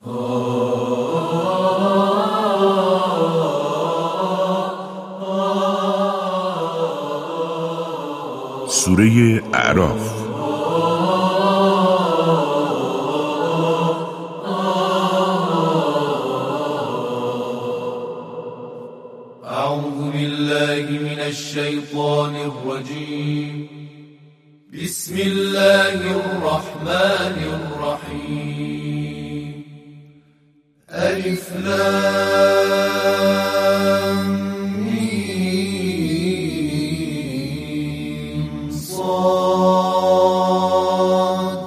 سوره اعراف. اعوذ بالله من الشیطان الرجیم. بسم الله الرحمن الرحیم. الف لام میم صاد.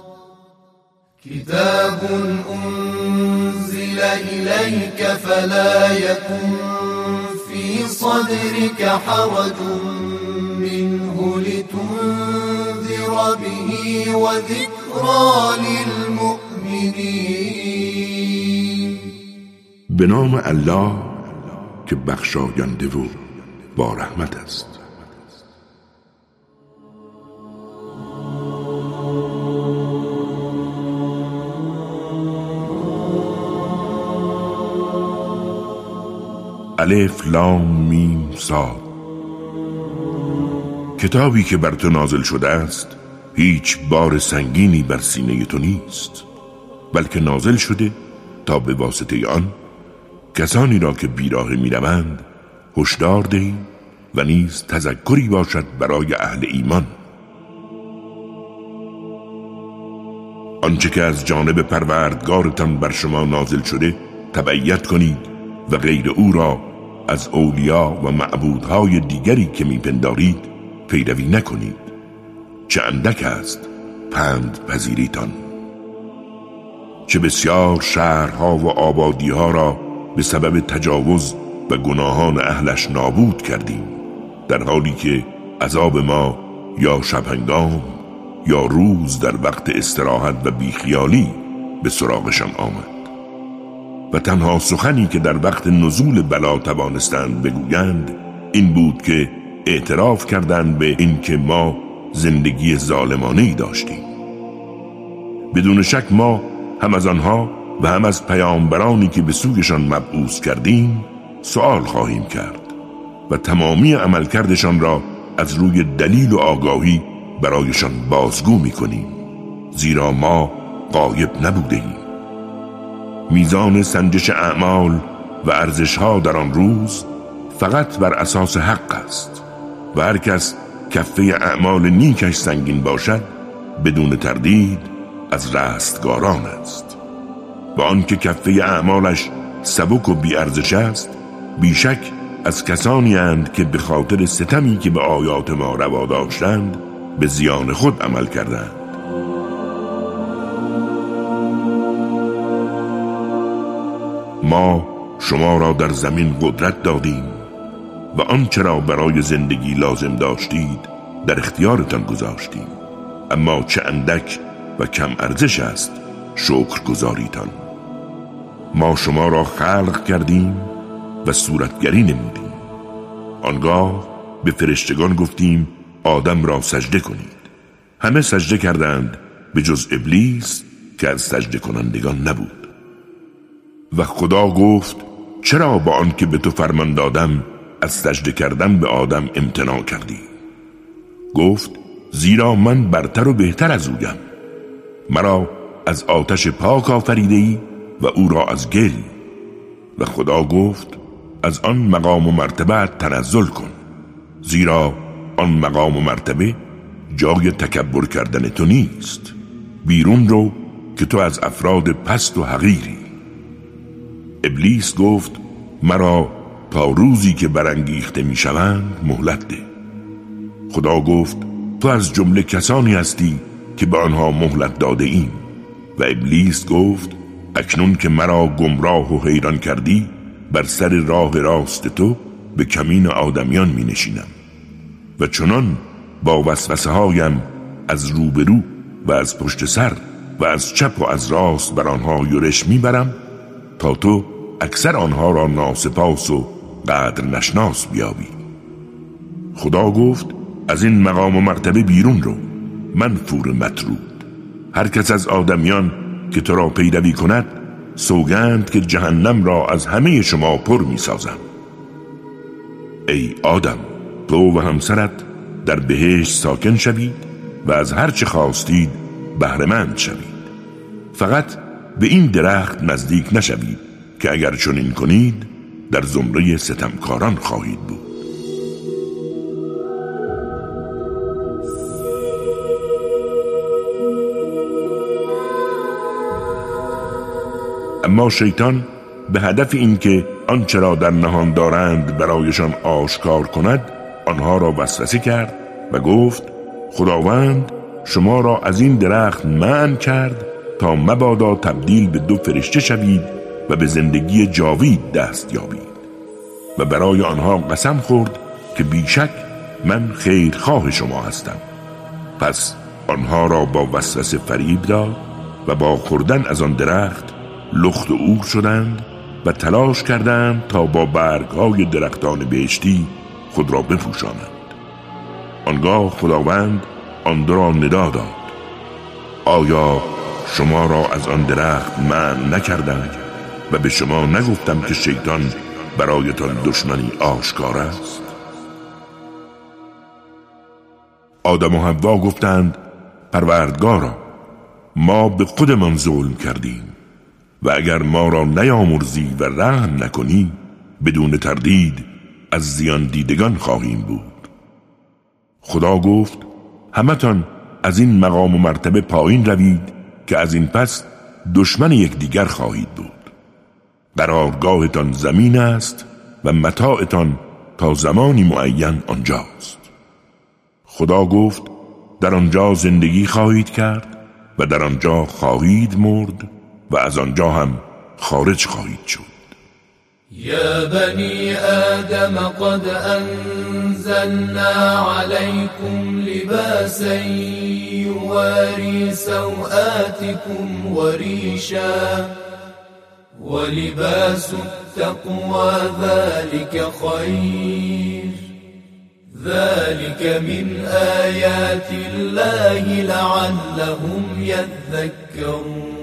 کتاب انزل الیک فلا یکن في صدرك حرج منه لتنذر به وذكرى للمؤمنين. به نام الله که بخشاینده و با رحمت است. الف لام میم صاد. کتابی که بر تو نازل شده است هیچ بار سنگینی بر سینه تو نیست، بلکه نازل شده تا به واسطه آن کسانی را که بیراه می‌روند هشدار دهی و نیز تذکری باشد برای اهل ایمان. آنچه که از جانب پروردگارتان بر شما نازل شده تبعیت کنید و غیر او را از اولیا و معبودهای دیگری که میپندارید پیروی نکنید، چه اندک است پند پذیریتان. چه بسیار شهرها و آبادیها را به سبب تجاوز و گناهان اهلش نابود کردیم، در حالی که عذاب ما یا شبهنگام یا روز در وقت استراحت و بیخیالی به سراغشان آمد. و تنها سخنی که در وقت نزول بلا توانستند بگویند این بود که اعتراف کردند به این که ما زندگی ظالمانه‌ای داشتیم. بدون شک ما هم از آنها و هم از پیامبرانی که به سویشان مبعوث کردیم سؤال خواهیم کرد و تمامی عملکردشان را از روی دلیل و آگاهی برایشان بازگو می‌کنیم، زیرا ما غایب نبودیم. میزان سنجش اعمال و ارزش‌ها در آن روز فقط بر اساس حق است و هر کس کفه اعمال نیکش سنگین باشد بدون تردید از رستگاران است و آن که کفه اعمالش سبک و بی‌ارزش است بیشک از کسانی اند که به خاطر ستمی که به آیات ما روا داشتند به زیان خود عمل کردند. ما شما را در زمین قدرت دادیم و آنچه را برای زندگی لازم داشتید در اختیارتان گذاشتیم، اما چه اندک و کم ارزش است شکرگزاریتان. ما شما را خلق کردیم و صورتگری نمودیم. آنگاه به فرشتگان گفتیم آدم را سجده کنید. همه سجده کردند به جز ابلیس که از سجده کنندگان نبود. و خدا گفت چرا با آن که به تو فرمان دادم از سجده کردن به آدم امتناع کردی؟ گفت زیرا من برتر و بهتر از اویم. مرا از آتش پاک آفریده‌ای و او را از گل. و خدا گفت از آن مقام و مرتبه تنزل کن، زیرا آن مقام و مرتبه جای تکبر کردن تو نیست. بیرون رو که تو از افراد پست و حقیری. ابلیس گفت مرا تا روزی که برانگیخته میشوند مهلت ده. خدا گفت تو از جمله کسانی هستی که به آنها مهلت داده ایم. و ابلیس گفت اکنون که مرا گمراه و حیران کردی بر سر راه راست تو به کمین آدمیان می نشینم و چنان با وسوسه هایم از روبرو و از پشت سر و از چپ و از راست بر آنها یورش می برم تا تو اکثر آنها را ناسپاس و قدر نشناس بیابی. خدا گفت از این مقام و مرتبه بیرون رو، منفور مطرود. هر کس از آدمیان که تو را پیروی کند سوگند که جهنم را از همه شما پر می سازم. ای آدم، تو و همسرت در بهشت ساکن شوید و از هر چه خواستید بهره‌مند شوید. فقط به این درخت نزدیک نشوید که اگر چنین کنید در زمره ستمکاران خواهید بود. اما شیطان به هدف اینکه آنچه را در نهان دارند برایشان آشکار کند آنها را وسوسه کرد و گفت خداوند شما را از این درخت منع کرد تا مبادا تبدیل به 2 فرشته شوید و به زندگی جاوید دست یابید. و برای آنها قسم خورد که بیشک من خیرخواه شما هستم. پس آنها را با وسوسه فریب داد و با خوردن از آن درخت لخت و عور شدند و تلاش کردند تا با برگ‌های درختان بهشتی خود را بپوشانند. آنگاه خداوند آن دو را ندا داد: آیا شما را از آن درخت منع نکردم و به شما نگفتم که شیطان برایتان دشمنی آشکار است؟ آدم و حوا گفتند پروردگارا، ما به خودمان ظلم کردیم و اگر ما را نیامرزی و رحم نکنی بدون تردید از زیان دیدگان خواهیم بود. خدا گفت همتان از این مقام و مرتبه پایین روید که از این پس دشمن یکدیگر خواهید بود. قرارگاهتان زمین است و متاعتان تا زمانی معین آنجاست. خدا گفت در آنجا زندگی خواهید کرد و در آنجا خواهید مرد و از آنجا هم خارج خواهید شد. يا بني آدم قد أنزلنا عليكم لباسا يواري سوآتكم وريشا ولباس التقوى ذلك خير ذلك من آيات الله لعلهم يذكرون.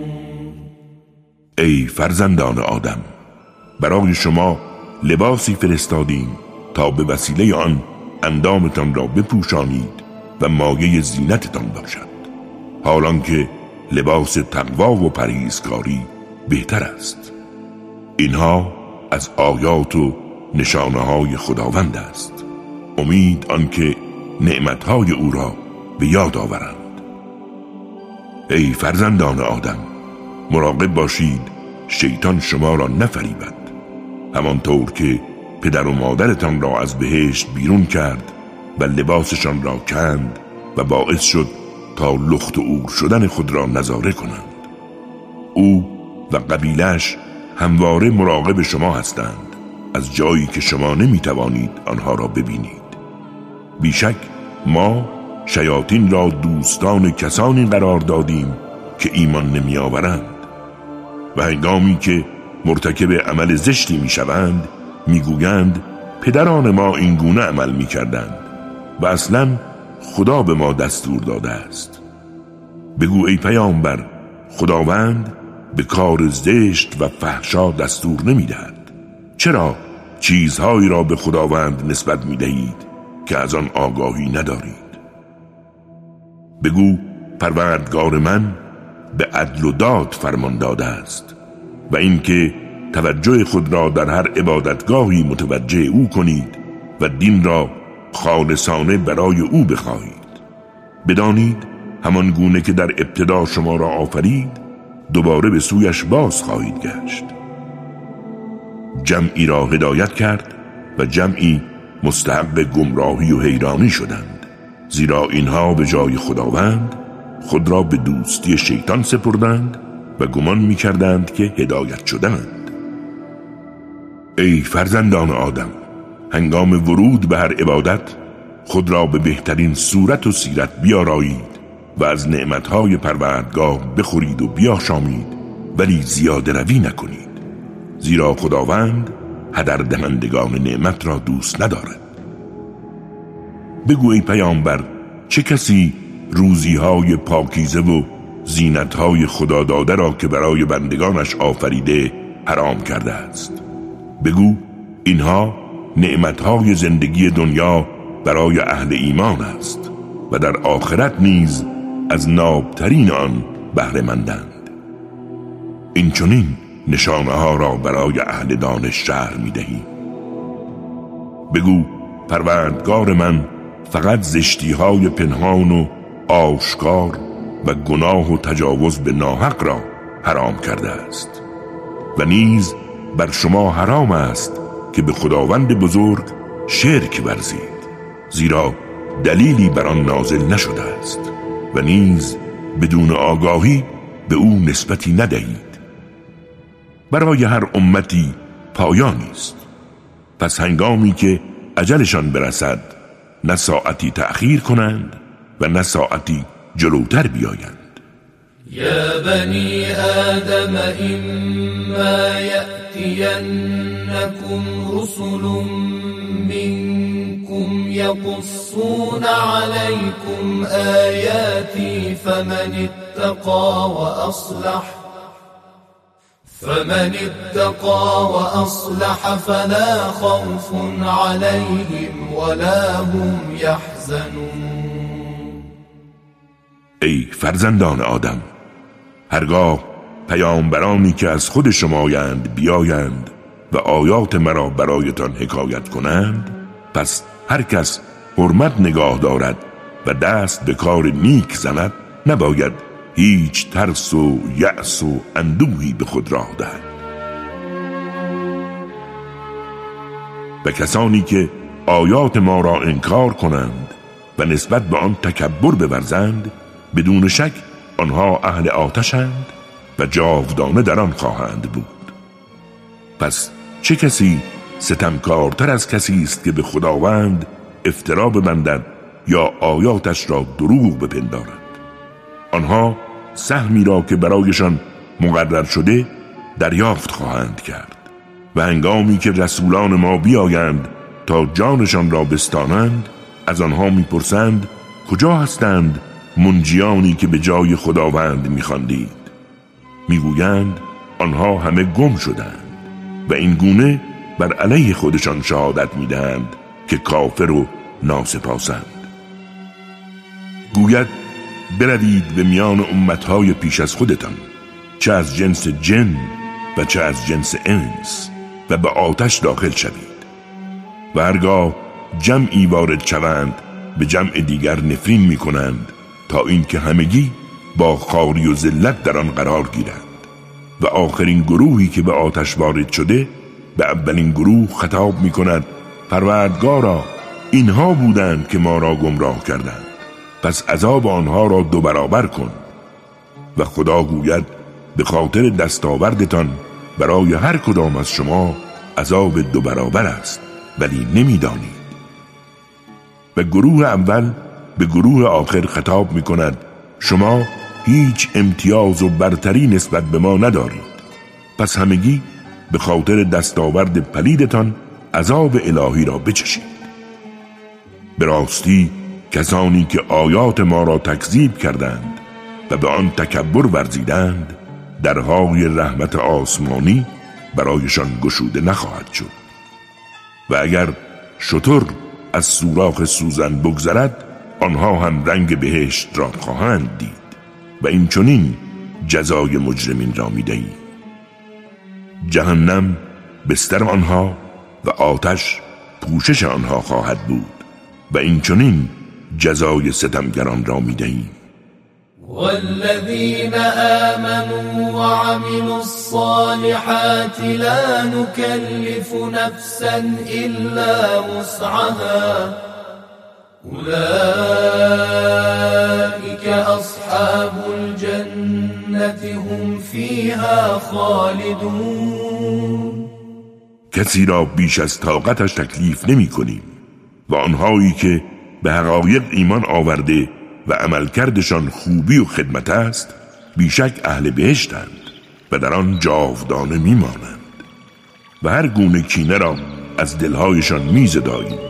ای فرزندان آدم، برای شما لباسی فرستادیم تا به وسیله آن اندامتان را بپوشانید و مایه زینتتان باشد، حالان که لباس تقوا و پرهیزکاری بهتر است. اینها از آیات و نشانه های خداوند است. امید آنکه نعمتهای او را به یاد آورند. ای فرزندان آدم، مراقب باشید شیطان شما را نفریبد، همانطور که پدر و مادرتان را از بهشت بیرون کرد و لباسشان را کند و باعث شد تا لخت و عور شدن خود را نظاره کنند. او و قبیلش همواره مراقب شما هستند از جایی که شما نمیتوانید آنها را ببینید. بیشک ما شیاطین را دوستان کسانی قرار دادیم که ایمان نمی آورند و هنگامی که مرتکب عمل زشتی می شوند می گویند پدران ما این گونه عمل می کردند و اصلا خدا به ما دستور داده است. بگو ای پیامبر، خداوند به کار زشت و فحشا دستور نمی دهد. چرا چیزهایی را به خداوند نسبت می دهید که از آن آگاهی ندارید؟ بگو پروردگار من به عدل و داد فرمان داده است و اینکه توجه خود را در هر عبادتگاهی متوجه او کنید و دین را خالصانه برای او بخواهید. بدانید همان گونه که در ابتدا شما را آفرید دوباره به سویش باز خواهید گشت. جمعی را هدایت کرد و جمعی مستحق گمراهی و حیرانی شدند، زیرا اینها به جای خداوند خود را به دوستی شیطان سپردند و گمان می کردند که هدایت شدند. ای فرزندان آدم، هنگام ورود به هر عبادت خود را به بهترین صورت و سیرت بیارایید و از نعمتهای پروردگار بخورید و بیاشامید، ولی زیاده روی نکنید، زیرا خداوند هدر دهندگان نعمت را دوست ندارد. بگو ای پیامبر، چه کسی روزیهای پاکیزه و زینت‌های خدا داده را که برای بندگانش آفریده حرام کرده است. بگو اینها نعمت‌های زندگی دنیا برای اهل ایمان است و در آخرت نیز از نابترین آن بهره مندند. این چنین نشانه ها را برای اهل دانش شرح می دهی. بگو پروردگار من فقط زشتی های پنهان و آشکار و گناه و تجاوز به ناحق را حرام کرده است و نیز بر شما حرام است که به خداوند بزرگ شرک ورزید، زیرا دلیلی بر آن نازل نشده است و نیز بدون آگاهی به او نسبتی ندهید. برای هر امتی پایانی است، پس هنگامی که اجلشان برسد نه ساعتی تأخیر کنند و نه ساعتی جلوتر بیایند. یا بنی آدم اما یأتینکم رسل منکم یقصون علیکم آیاتی فمن اتقى وأصلح فلا خوف عليهم ولا هم يحزنون. ای فرزندان آدم، هرگاه پیامبرانی که از خود شمایند بیایند و آیات مرا برایتان حکایت کنند، پس هر کس حرمت نگاه دارد و دست به کار نیک زند نباید هیچ ترس و یأس و اندوهی به خود راه دهد. و کسانی که آیات ما را انکار کنند و نسبت به آن تکبر بورزند، بدون شک آنها اهل آتشند و جاودانه در آن خواهند بود. پس چه کسی ستمکارتر از کسی است که به خداوند افترا ببندد یا آیاتش را دروغ بپندارد؟ آنها سهمی را که برایشان مقرر شده دریافت خواهند کرد و هنگامی که رسولان ما بیایند تا جانشان را بستانند، از آنها میپرسند کجا هستند منجیانی که به جای خداوند میخواندید؟ میگویند آنها همه گم شدند و این گونه بر علیه خودشان شهادت میدهند که کافر و ناسپاسند. گوید بروید به میان امتهای پیش از خودتان، چه از جنس جن و چه از جنس انس، و به آتش داخل شوید و هرگاه جمعی وارد شوند به جمع دیگر نفرین می کنند تا اینکه همگی با خواری و ذلت در آن قرار گیرند و آخرین گروهی که به آتش وارد شده به اولین گروه خطاب می کند پروردگارا اینها بودند که ما را گمراه کردند، پس عذاب آنها را 2 برابر کن. و خدا گوید به خاطر دستاوردتان برای هر کدام از شما عذاب 2 برابر است ولی نمیدانید. و گروه اول به گروه آخر خطاب می کند شما هیچ امتیاز و برتری نسبت به ما ندارید، پس همگی به خاطر دستاورد پلیدتان عذاب الهی را بچشید. به راستی کسانی که آیات ما را تکذیب کردند و به آن تکبر ورزیدند، درهای رحمت آسمانی برایشان گشوده نخواهد شد. و اگر شتر از سوراخ سوزن بگذرد، آنها هم رنگ بهشت را خواهند دید و این چنین جزای مجرمین را می‌دهیم. جهنم بستر آنها و آتش پوشش آنها خواهد بود و این چنین جزای ستمگران را می‌دهیم. والذین آمنوا وعملوا الصالحات لا نكلف نفسا الا وسعها اولئك اصحاب الجنة هم فيها خالدون. کسی را بیش از طاقتش تکلیف نمی کنیم و آنهایی که به حقایق ایمان آورده و عملکردشان خوبی و خدمت است بیشک اهل بهشتند و در آن جاودانه میمانند و هر گونه کینه را از دلهایشان میزداییم.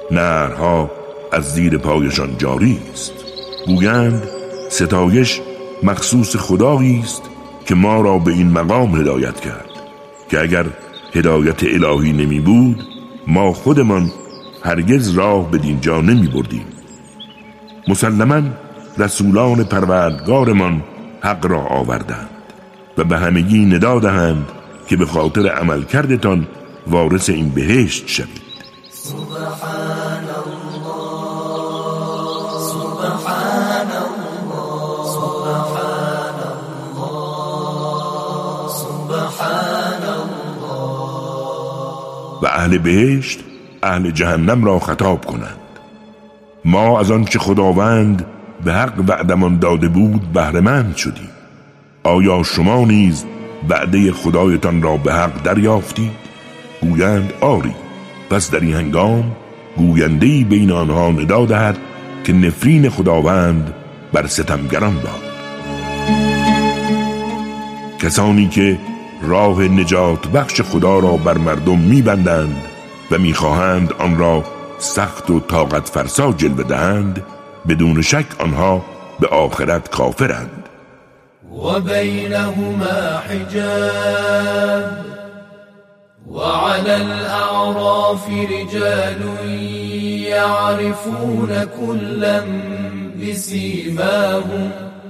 نهرها از زیر پایشان جاری است. گویند ستایش مخصوص خدایی است که ما را به این مقام هدایت کرد که اگر هدایت الهی نمی بود ما خودمان هرگز راه به دینجا نمی بردیم. مسلماً رسولان پروردگارمان حق را آوردند و به همگی ندا دهند که به خاطر عمل کردتان وارث این بهشت شوید. سبحان الله سبحان الله سبحان الله سبحان الله. و اهل بهشت اهل جهنم را خطاب کنند: ما از آنچه خداوند به حق وعدمان داده بود بهره‌مند شدیم. آیا شما نیز وعده خدایتان را به حق دریافتید؟ گویند آری. پس در این هنگام گوینده‌ای بین آنها ندا دهد که نفرین خداوند بر ستمگران باد. کسانی که راه نجات بخش خدا را بر مردم می‌بندند و می‌خواهند آن را سخت و طاقت فرسا جلوه دهند، بدون شک آنها به آخرت کافرند. و بینهما حجاب وعلى الأعراف رجال يعرفون كلا بسيماهم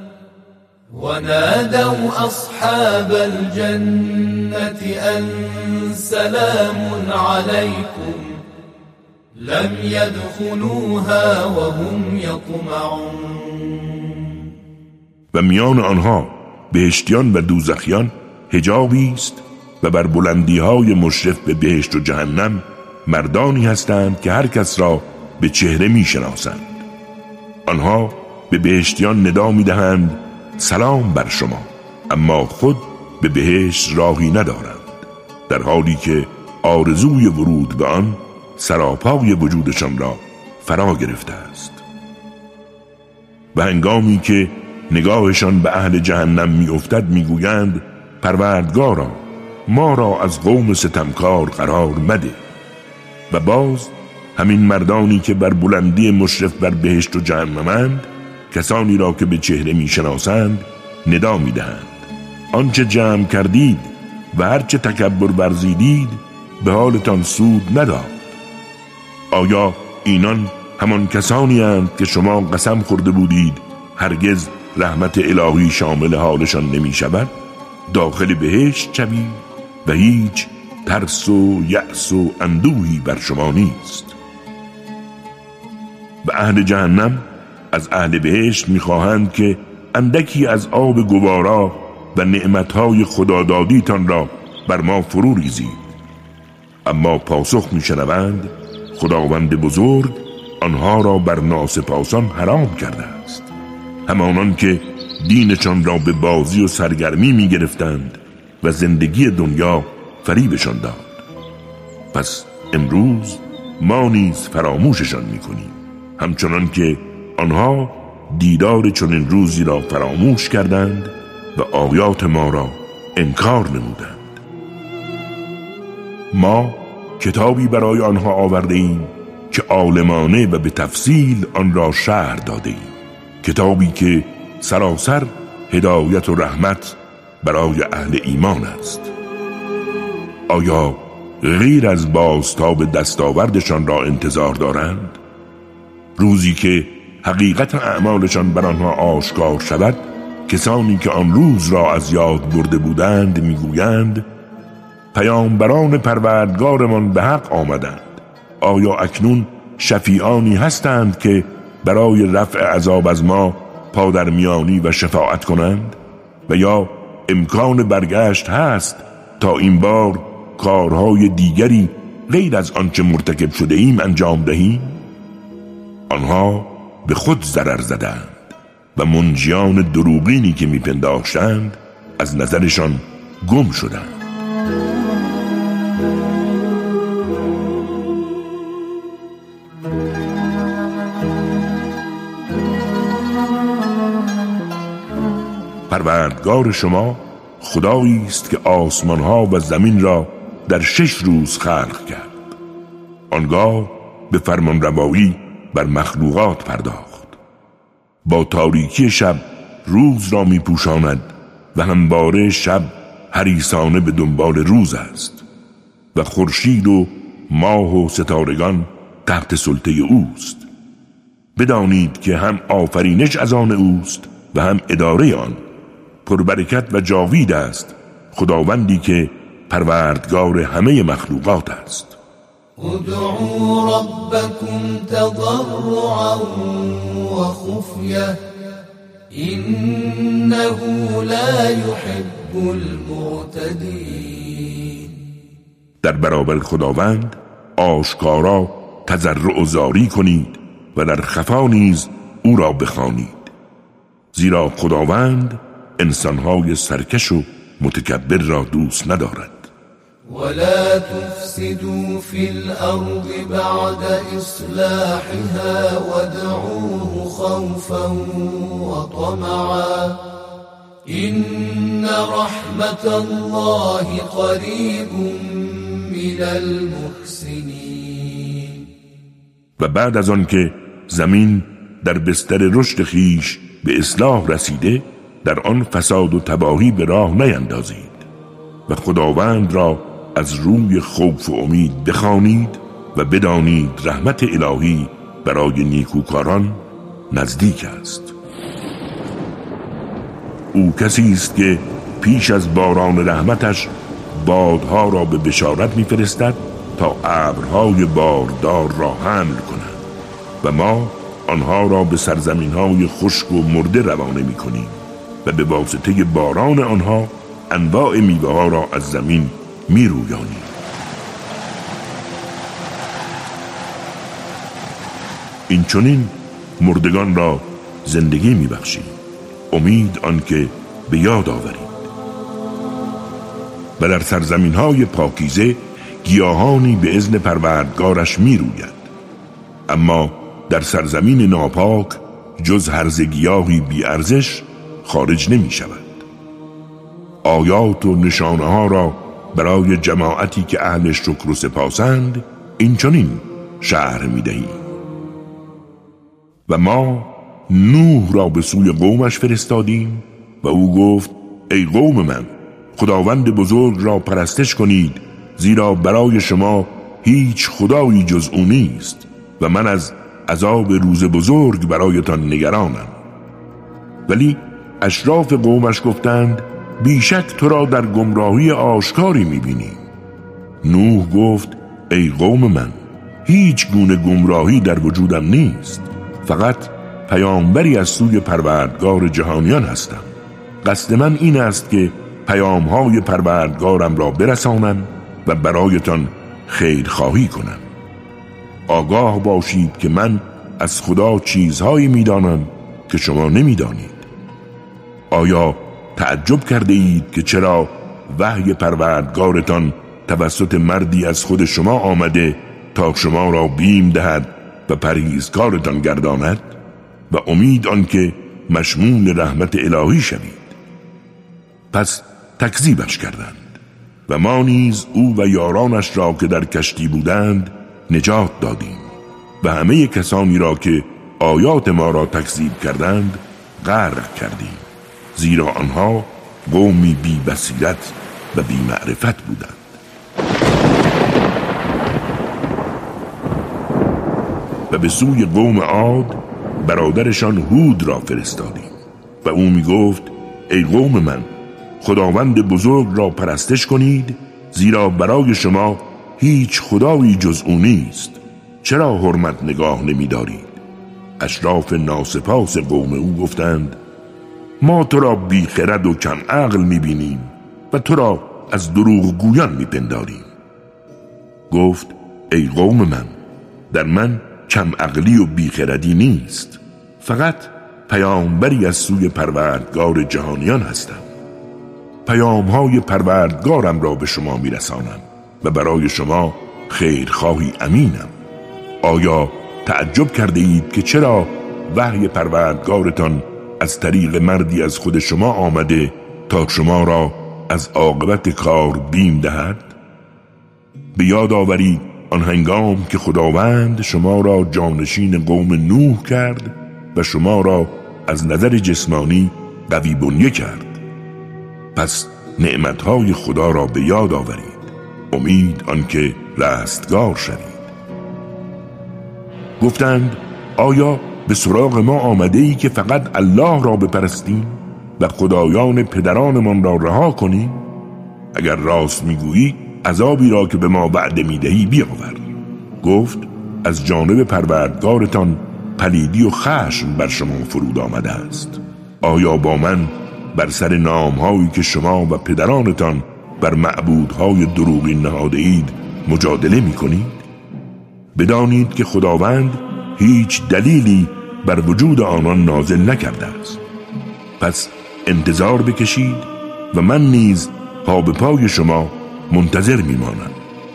ونادوا أصحاب الجنة أن سلام عليكم لم يدخلوها وهم يطمعون. و میان آنها بهشتیان و دوزخیان حجابی است و بر بلندی‌های مشرف به بهشت و جهنم مردانی هستند که هر کس را به چهره می‌شناسند. آنها به بهشتیان ندا می‌دهند سلام بر شما، اما خود به بهشت راهی ندارند، در حالی که آرزوی ورود به آن سراپای وجودشان را فرا گرفته است. و هنگامی که نگاهشان به اهل جهنم می‌افتد می‌گویند پروردگارا ما را از قوم ستمکار قرار مده. و باز همین مردانی که بر بلندی مشرف بر بهشت و جهنمند، کسانی را که به چهره میشناسند ندا میدهند آنچه جمع کردید و هرچه تکبر ورزیدید به حالتان سود نداد. آیا اینان همان کسانی اند که شما قسم خورده بودید هرگز رحمت الهی شامل حالشان نمی شود؟ داخل بهشت شوید و هیچ ترس و یأس و اندوهی بر شما نیست. و اهل جهنم از اهل بهشت می‌خواهند که اندکی از آب گوارا و نعمتهای خدادادیتان را بر ما فرو ریزید. اما پاسخ می‌شنوند خداوند بزرگ آنها را بر ناسپاسان حرام کرده است، همانان که دینشان را به بازی و سرگرمی می‌گرفتند و زندگی دنیا فریبشان داد. پس امروز ما نیز فراموششان می‌کنیم، همچنان که آنها دیدار چنین روزی را فراموش کردند و آیات ما را انکار نمودند. ما کتابی برای آنها آورده ایم که عالمانه و به تفصیل آن را شرح داده ایم، کتابی که سراسر هدایت و رحمت برای اهل ایمان است. آیا غیر از بازتاب دستاوردشان را انتظار دارند؟ روزی که حقیقت اعمالشان بر آنها آشکار شود، کسانی که آن روز را از یاد برده بودند میگویند پیامبران پروردگارمان به حق آمدند. آیا اکنون شفیعانی هستند که برای رفع عذاب از ما پادرمیانی و شفاعت کنند؟ و یا امکان برگشت هست تا این بار کارهای دیگری غیر از آنچه مرتکب شده ایم انجام دهیم؟ آنها به خود ضرر زدند و منجیان دروغینی که میپنداشتند از نظرشان گم شدند. پروردگار شما خدایی است که آسمانها و زمین را در 6 روز خلق کرد. آنگاه به فرمانروایی بر مخلوقات پرداخت. با تاریکی شب روز را می پوشاند و همواره شب حریصانه به دنبال روز است و خورشید و ماه و ستارگان تحت سلطه اوست. بدانید که هم آفرینش از آن اوست و هم اداره آن. پربرکت و جاوید است خداوندی که پروردگار همه مخلوقات است. ادعوا ربكم تضرعا وخفية إنه لا يحب المعتدين. در برابر خداوند آشکارا تضرع و زاری کنید و در خفا نیز او را بخوانید، زیرا خداوند انسانهای سرکش و متکبر را دوست ندارد. ولا تفسدوا في الأرض بعد إصلاحها وادعوه خوفا وطمعا إن رحمة الله قريب من المحسنين. و بعد از آن که زمین در بستر رشد خیش به اصلاح رسیده، در آن فساد و تباهی به راه نیندازید و خداوند را از روی خوف و امید بخوانید و بدانید رحمت الهی برای نیکوکاران نزدیک است. او کسی است که پیش از باران رحمتش بادها را به بشارت می‌فرستد تا ابرهای باردار را حمل کنند و ما آنها را به سرزمین‌های خشک و مرده روانه می‌کنیم و به واسطه باران آنها انواع میوه‌ها را از زمین می‌رویانیم. این چنین مردگان را زندگی می‌بخشیم، امید آنکه به یاد آورید. و در سرزمین‌های پاکیزه گیاهانی به اذن پروردگارش می‌روید، اما در سرزمین ناپاک جز هرزه گیاهی بی ارزش خارج نمی شود. آیات و نشانه ها را برای جماعتی که اهل شکر و سپاسند این چنین شرح می دهیم. و ما نوح را به سوی قومش فرستادیم و او گفت ای قوم من، خداوند بزرگ را پرستش کنید، زیرا برای شما هیچ خدایی جز او نیست و من از عذاب روز بزرگ برایتان نگرانم. ولی اشراف قومش گفتند بیشک تو را در گمراهی آشکاری می‌بینیم. نوح گفت ای قوم من، هیچ گونه گمراهی در وجودم نیست، فقط پیامبری از سوی پروردگار جهانیان هستم. قصد من این است که پیام‌های پروردگارم را برسانم و برایتان خیرخواهی کنم. آگاه باشید که من از خدا چیزهایی می‌دانم که شما نمی‌دانید. آیا تعجب کرده اید که چرا وحی پروردگارتان توسط مردی از خود شما آمده تا شما را بیم دهد و پرهیزکارتان گرداند و امید آنکه مشمول رحمت الهی شوید؟ پس تکذیبش کردند و ما نیز او و یارانش را که در کشتی بودند نجات دادیم و همه کسانی را که آیات ما را تکذیب کردند غرق کردیم، زیرا آنها قومی بی بصیرت و بی معرفت بودند. و به سوی قوم عاد برادرشان هود را فرستادیم و او می گفت ای قوم من، خداوند بزرگ را پرستش کنید، زیرا برای شما هیچ خدایی جز او نیست، چرا حرمت نگاه نمی دارید؟ اشراف ناسپاس قوم او گفتند ما تو را بی خرد و کم عقل می بینیم و تو را از دروغ گویان می پنداریم. گفت ای قوم من، در من کم عقلی و بی خردی نیست، فقط پیامبری از سوی پروردگار جهانیان هستم. پیامهای پروردگارم را به شما می رسانم و برای شما خیرخواهی امینم. آیا تعجب کرده اید که چرا وحی پروردگارتان از طریق مردی از خود شما آمده تا شما را از عاقبت کار بیم دهد؟ به یاد آورید آن هنگام که خداوند شما را جانشین قوم نوح کرد و شما را از نظر جسمانی قوی بنیه کرد. پس نعمتهای خدا را به یاد آورید، امید آنکه رستگار شوید. گفتند آیا به سراغ ما آمده ای که فقط الله را بپرستیم و خدایان پدرانمان را رها کنیم؟ اگر راست میگویی عذابی را که به ما وعده میدهی بیاور. گفت از جانب پروردگارتان پلیدی و خشم بر شما فرود آمده است. آیا با من بر سر نامهایی که شما و پدرانتان بر معبودهای دروغین نهاده اید مجادله میکنید؟ بدانید که خداوند هیچ دلیلی بر وجود آنان نازل نکرده است. پس انتظار بکشید و من نیز پا به پای شما منتظر میمانم.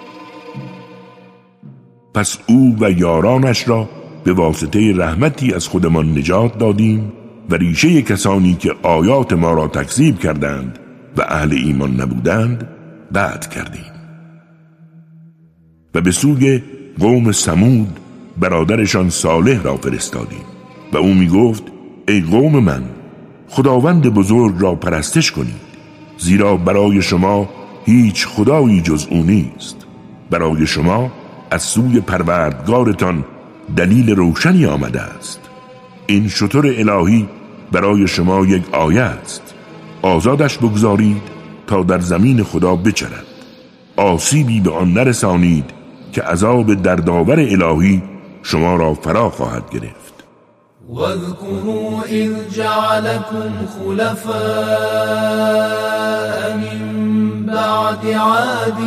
پس او و یارانش را به واسطه رحمتی از خودمان نجات دادیم و ریشه کسانی که آیات ما را تکذیب کردند و اهل ایمان نبودند قطع کردیم. و به سوی قوم ثمود برادرشان صالح را فرستادیم و او می گفت ای قوم من، خداوند بزرگ را پرستش کنید، زیرا برای شما هیچ خدایی جز او نیست. برای شما از سوی پروردگارتان دلیل روشنی آمده است. این شتر الهی برای شما یک آیه است. آزادش بگذارید تا در زمین خدا بچرد. آسیبی به آن نرسانید که عذاب دردآور الهی شما را فرا خواهد گرفت. واذكروا إذ جعلكم خلفاء من بعد عاد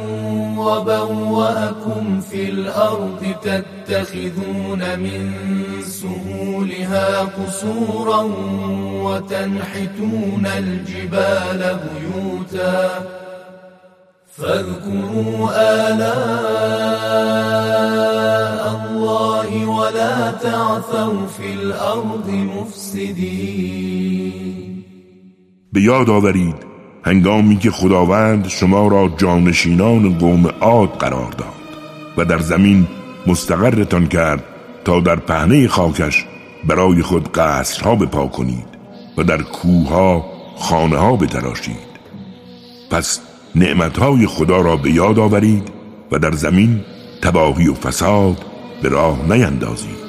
وبوأكم في الأرض تتخذون من سهولها قصورا وتنحتون الجبال بيوتا فاذكروا آلاء الله ولا تعثوا في الأرض مفسدين. به یاد آورید هنگامی که خداوند شما را جانشینان قوم عاد قرار داد و در زمین مستقرتان کرد تا در پهنه خاکش برای خود قصرها بپا کنید و در کوهها خانه‌ها بتراشید. پس نعمتهای خدا را به یاد آورید و در زمین تباهی و فساد به راه نیندازید.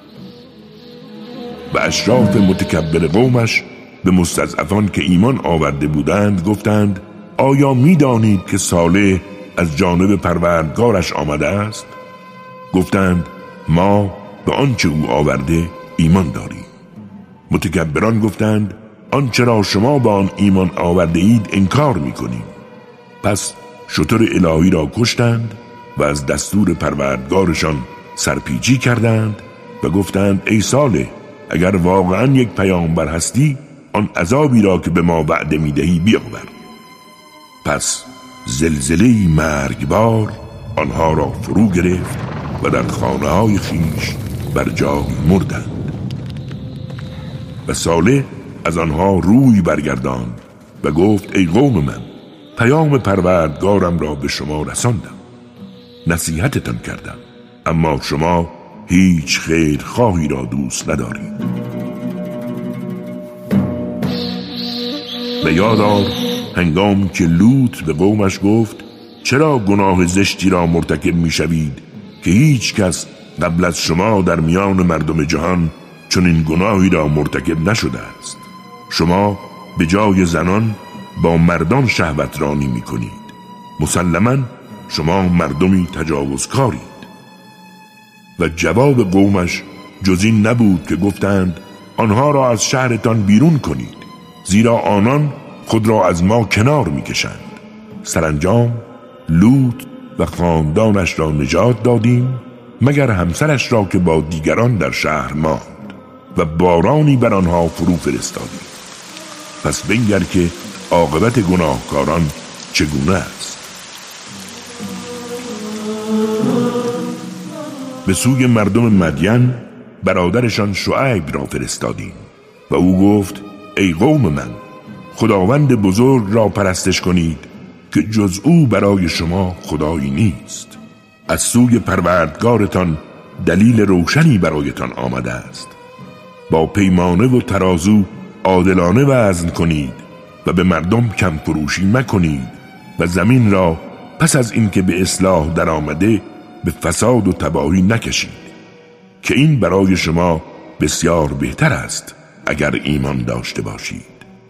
و اشراف متکبر قومش به مستضعفان که ایمان آورده بودند گفتند آیا می دانید که صالح از جانب پروردگارش آمده است؟ گفتند ما به آنچه او آورده ایمان داریم. متکبران گفتند آنچه را شما با آن ایمان آورده اید انکار می کنیم. پس شتر الهی را کشتند و از دستور پروردگارشان سرپیچی کردند و گفتند ای صالح اگر واقعا یک پیامبر هستی آن عذابی را که به ما وعده میدهی بیاور. پس زلزله‌ای مرگبار آنها را فرو گرفت و در خانه‌های خویش بر جای مردند. و صالح از آنها روی برگرداند و گفت ای قوم من، پیام پروردگارم را به شما رساندم، نصیحتتان کردم، اما شما هیچ خیر خواهی را دوست ندارید. و یادار هنگام که لوط به قومش گفت چرا گناه زشتی را مرتکب می شوید که هیچ کس قبل از شما در میان مردم جهان چون این گناهی را مرتکب نشده است. شما به جای زنان با مردان شهوت رانی می کنید. مسلماً شما مردمی تجاوزکارید. و جواب قومش جز این نبود که گفتند آنها را از شهرتان بیرون کنید، زیرا آنان خود را از ما کنار می کشند. سرانجام لوط و خاندانش را نجات دادیم مگر همسرش را که با دیگران در شهر ماند و بارانی بر آنها فرو فرستادیم. پس بنگر که عاقبت گناهکاران چگونه است. به سوی مردم مدین برادرشان شعیب را فرستادیم و او گفت ای قوم من، خداوند بزرگ را پرستش کنید که جز او برای شما خدایی نیست. از سوی پروردگارتان دلیل روشنی برایتان آمده است. با پیمانه و ترازو عادلانه وزن کنید و به مردم کم فروشی مکنید و زمین را پس از اینکه به اصلاح در آمده به فساد و تباهی نکشید که این برای شما بسیار بهتر است اگر ایمان داشته باشید.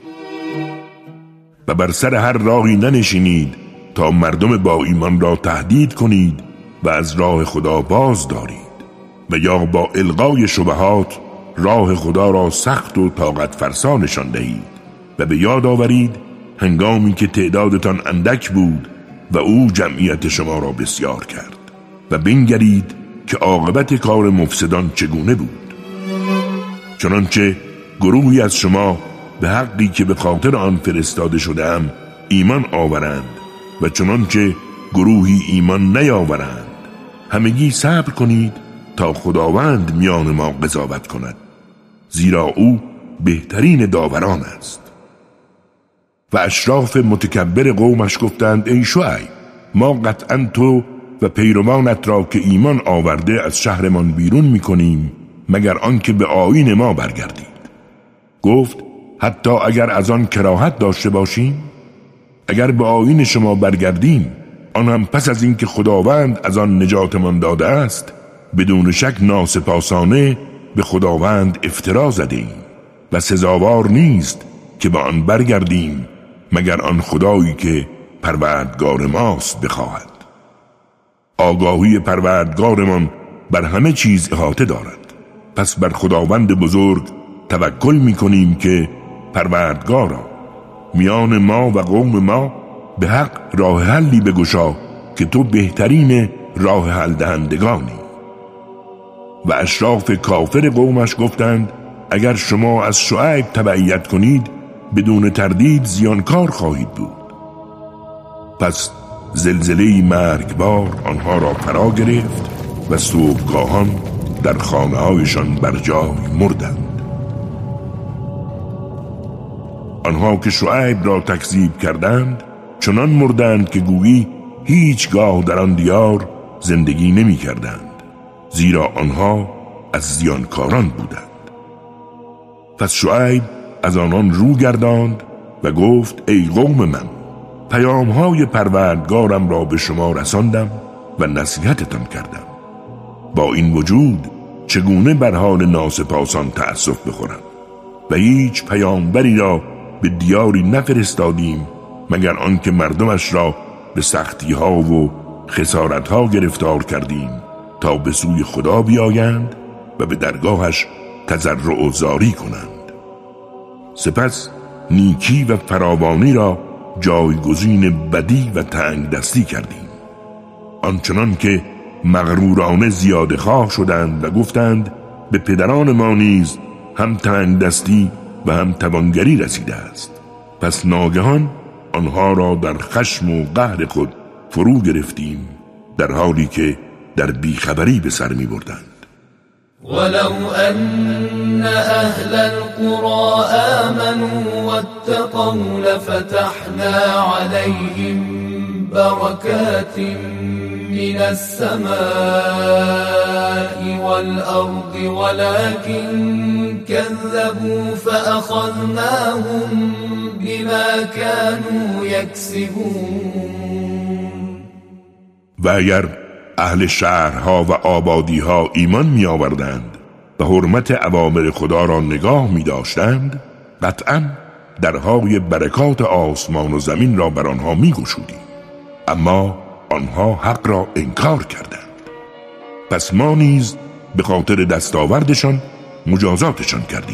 و بر سر هر راهی ننشینید تا مردم با ایمان را تهدید کنید و از راه خدا باز دارید و یا با الغای شبهات راه خدا را سخت و طاقت فرسا نشان دهید و به یاد آورید هنگامی که تعدادتان اندک بود و او جمعیت شما را بسیار کرد و بنگرید که عاقبت کار مفسدان چگونه بود. چنانچه گروهی از شما به حقی که به خاطر آن فرستاده شده‌ام ایمان آورند و چنانچه گروهی ایمان نیاورند. همگی صبر کنید تا خداوند میان ما قضاوت کند، زیرا او بهترین داوران است. و اشراف متکبر قومش گفتند ای شعیب، ما قطعا تو و پیروانت را که ایمان آورده از شهرمان بیرون میکنیم مگر آنکه به آیین ما برگردید. گفت حتی اگر از آن کراهت داشته باشیم، اگر به آیین شما برگردیم آن هم پس از اینکه خداوند از آن نجاتمان داده است، بدون شک ناسپاسانه به خداوند افترا زدیم و سزاوار نیست که به آن برگردیم مگر آن خدایی که پروردگار ماست بخواهد. آگاهی پروردگارمان بر همه چیز احاطه دارد. پس بر خداوند بزرگ توکل می‌کنیم که پروردگارا میان ما و قوم ما به حق راه حلی بگشا که تو بهترین راه حل دهندگانی. و اشراف کافر قومش گفتند اگر شما از شعیب تبعیت کنید بدون تردید زیانکار خواهید بود. پس زلزله مرگبار آنها را فرا گرفت و صبحگاهان در خانه‌هایشان بر جای مردند. آنها که شعیب را تکذیب کردند چنان مردند که گویی هیچگاه در آن دیار زندگی نمی کردند، زیرا آنها از زیانکاران بودند. پس شعیب از آنان رو گرداند و گفت ای قوم من، پیام‌های پروردگارم را به شما رساندم و نصیحتتان کردم. با این وجود چگونه بر حال ناسپاسان تأسف بخورم؟ و هیچ پیامبری را به دیاری نفرستادیم مگر آنکه مردمش را به سختی‌ها و خسارت‌ها گرفتار کردیم تا به سوی خدا بیایند و به درگاهش تضرع و زاری کنند. سپس نیکی و فراوانی را جایگزین بدی و تنگ دستی کردیم، آنچنان که مغرورانه زیاده خواه شدند و گفتند به پدران ما نیز هم تنگ دستی و هم توانگری رسیده است. پس ناگهان آنها را در خشم و قهر خود فرو گرفتیم در حالی که در بیخبری به سر می بردند. ولو أن أهل القرى آمنوا واتقوا لفتحنا عليهم بركات من السماء والأرض ولكن كذبوا فأخذناهم بما كانوا يكسبون. و اگر اهل شهرها و آبادیها ایمان می آوردند و حرمت اوامر خدا را نگاه می داشتند، قطعاً درهای برکات آسمان و زمین را بر آنها می گشودیم. اما آنها حق را انکار کردند. پس ما نیز به خاطر دستاوردشان مجازاتشان کردیم.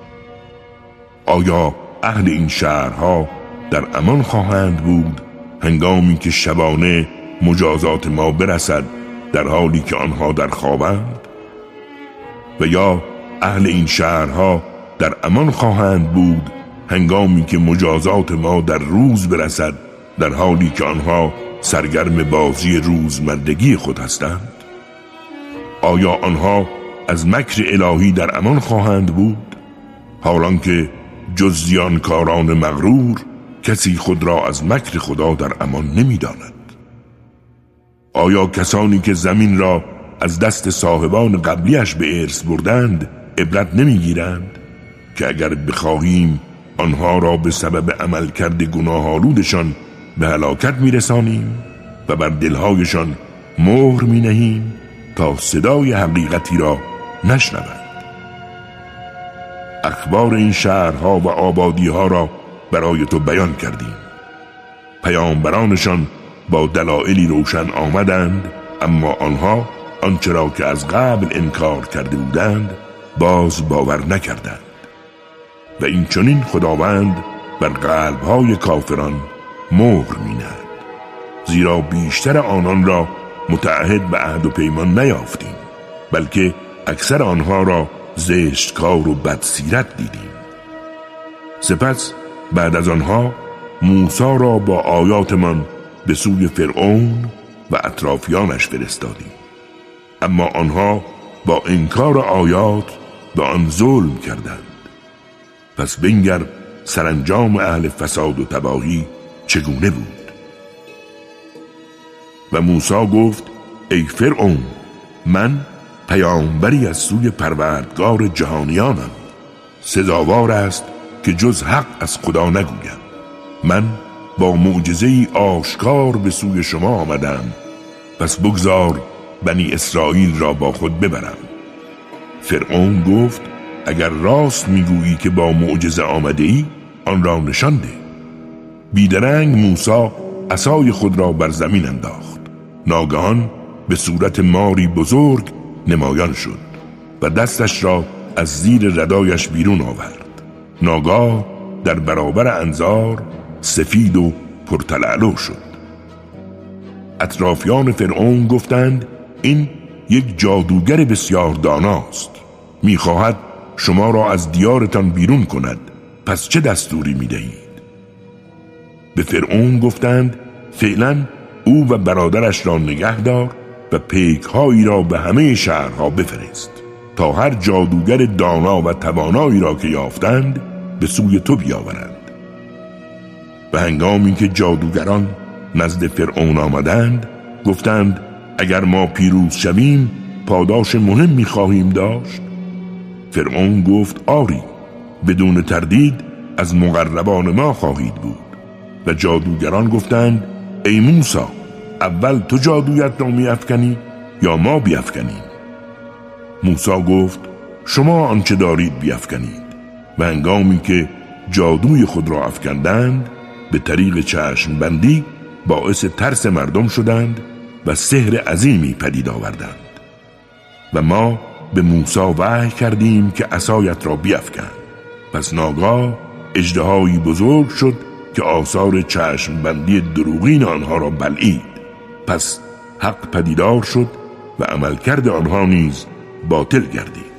آیا اهل این شهرها در امان خواهند بود هنگامی که شبانه مجازات ما برسد در حالی که آنها در خوابند؟ و یا اهل این شهرها در امان خواهند بود هنگامی که مجازات ما در روز برسد در حالی که آنها سرگرم بازی روزمرگی خود هستند؟ آیا آنها از مکر الهی در امان خواهند بود حالان که جز زیانکاران مغرور کسی خود را از مکر خدا در امان نمی داند؟ آیا کسانی که زمین را از دست صاحبان قبلیش به ارث بردند عبرت نمی گیرند که اگر بخواهیم آنها را به سبب عملکرد گناه‌آلودشان به هلاکت میرسانیم و بر دلهایشان مهر مینهیم تا صدای حقیقتی را نشنوند. اخبار این شهرها و آبادیها را برای تو بیان کردیم. پیامبرانشان با دلایلی روشن آمدند، اما آنها آنچه را که از قبل انکار کرده بودند باز باور نکردند. و این چنین خداوند بر قلب‌های کافران مهر می‌نهد، زیرا بیشتر آنان را متعهد به عهد و پیمان نیافتیم، بلکه اکثر آنها را زشتکار و بدسیرت دیدیم. سپس بعد از آنها موسی را با آیاتمان به سوی فرعون و اطرافیانش فرستادیم، اما آنها با انکار آیات به آن ظلم کردند. پس بنگر سرانجام اهل فساد و تباهی چگونه بود. و موسی گفت: ای فرعون، من پیامبری از سوی پروردگار جهانیانم. سزاوار است که جز حق از خدا نگویم. من با معجزه‌ای آشکار به سوی شما آمدم، پس بگذار بنی اسرائیل را با خود ببرم. فرعون گفت: اگر راست میگویی که با معجزه آمده ای، آن را نشان ده. بیدرنگ موسی عصای خود را بر زمین انداخت. ناگهان به صورت ماری بزرگ نمایان شد و دستش را از زیر ردایش بیرون آورد. ناگاه در برابر انظار سفید و پرتلالو شد. اطرافیان فرعون گفتند: این یک جادوگر بسیار داناست، میخواهد شما را از دیارتان بیرون کند، پس چه دستوری میدهید؟ به فرعون گفتند: فعلا او و برادرش را نگه دار و پیک‌هایی را به همه شهرها بفرست تا هر جادوگر دانا و توانایی را که یافتند به سوی تو بیاورند. و هنگامی که جادوگران نزد فرعون آمدند گفتند: اگر ما پیروز شویم پاداش مهم می‌خواهیم داشت. فرعون گفت: آری، بدون تردید از مقربان ما خواهید بود. و جادوگران گفتند: ای موسی، اول تو جادویت را می‌افکنی یا ما بیافکنیم؟ موسی گفت: شما آنچه دارید بیافکنید. و هنگامی که جادوی خود را افکندند به طریق چشم بندی باعث ترس مردم شدند و سحر عظیمی پدید آوردند. و ما به موسی وحی کردیم که عصایت را بیفکن. پس ناگاه اژدهایی بزرگ شد که آثار چشم بندی دروغین آنها را بلعید. پس حق پدیدار شد و عملکرد آنها نیز باطل گردید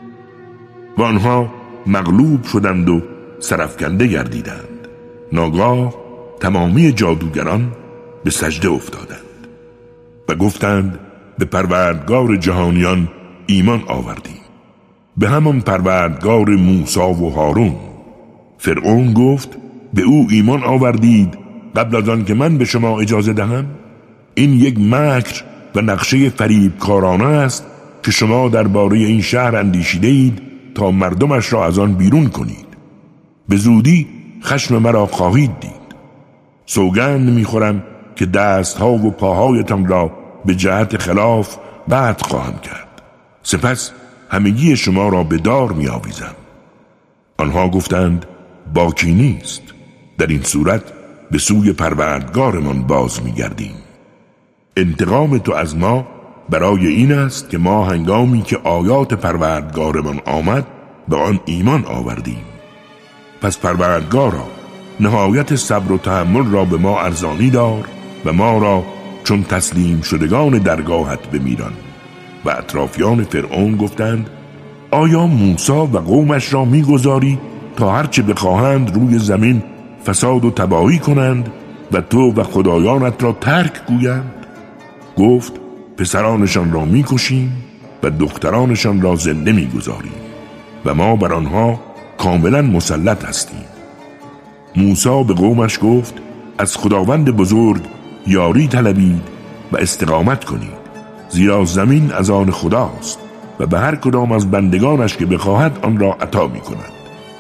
و آنها مغلوب شدند و سرافکنده گردیدند. ناگاه تمامی جادوگران به سجده افتادند و گفتند: به پروردگار جهانیان ایمان آوردیم، به همان پروردگار موسی و هارون. فرعون گفت: به او ایمان آوردید قبل از آن که من به شما اجازه دهم؟ این یک مکر و نقشه فریبکارانه است که شما درباره این شهر اندیشیده اید تا مردمش را از آن بیرون کنید. به زودی خشم مرا خواهید دید. سوگند میخورم که دستها و پاهایتان را به جهت خلاف قطع خواهم کرد، سپس همگی شما را به دار میآویزم. آنها گفتند: باکی نیست، در این صورت به سوی پروردگارمان باز میگردیم. انتقام تو از ما برای این است که ما هنگامی که آیات پروردگارمان آمد به آن ایمان آوردیم. پس پروردگارا، نهایت صبر و تحمل را به ما ارزانی دار و ما را چون تسلیم شدگان درگاهت بمیران. و اطرافیان فرعون گفتند: آیا موسی و قومش را میگذاری تا هرچه بخواهند روی زمین فساد و تباهی کنند و تو و خدایانت را ترک گویند؟ گفت: پسرانشان را میکشیم و دخترانشان را زنده میگذاریم و ما بر آنها کاملا مسلط هستیم. موسی به قومش گفت: از خداوند بزرگ یاری طلبید و استقامت کنید، زیرا زمین از آن خداست و به هر کدام از بندگانش که بخواهد آن را عطا می کند.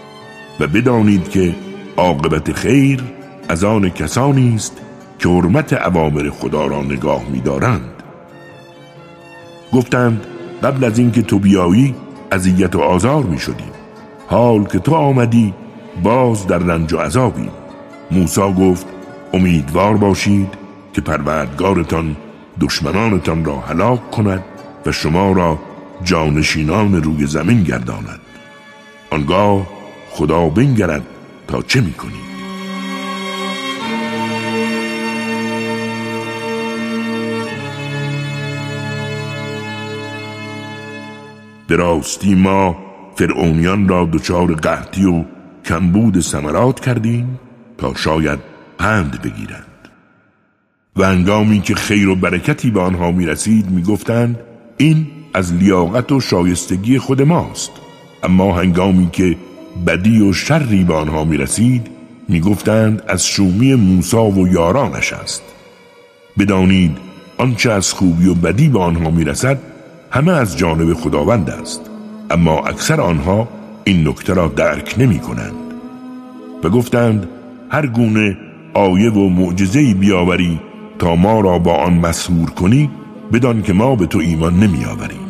و بدانید که عاقبت خیر از آن کسانی است که حرمت اوامر خدا را نگاه می‌دارند. گفتند قبل از اینکه تو بیایی اذیت و آزار می‌شدیم، حال که تو آمدی باز در رنج و عذابیم. موسی گفت امیدوار باشید که پروردگارتان دشمنانتان را هلاک کند و شما را جانشینان روی زمین گرداند. آنگاه خدا بنگرد تا چه می‌کنید. به راستی ما فرعونیان را دچار قحطی و کمبود ثمرات کردیم تا شاید پند بگیرند. و هنگامی که خیر و برکتی به آنها می رسید می گفتند این از لیاقت و شایستگی خود ماست. اما هنگامی که بدی و شری به آنها می رسید می گفتند از شومی موسی و یارانش است. بدانید آنچه از خوبی و بدی به آنها می رسد همه از جانب خداوند است، اما اکثر آنها این نکته را درک نمی کنند. و گفتند هر گونه آیه و معجزه‌ای بیاوری تا ما را با آن مسحور کنی، بدان که ما به تو ایمان نمی آوریم.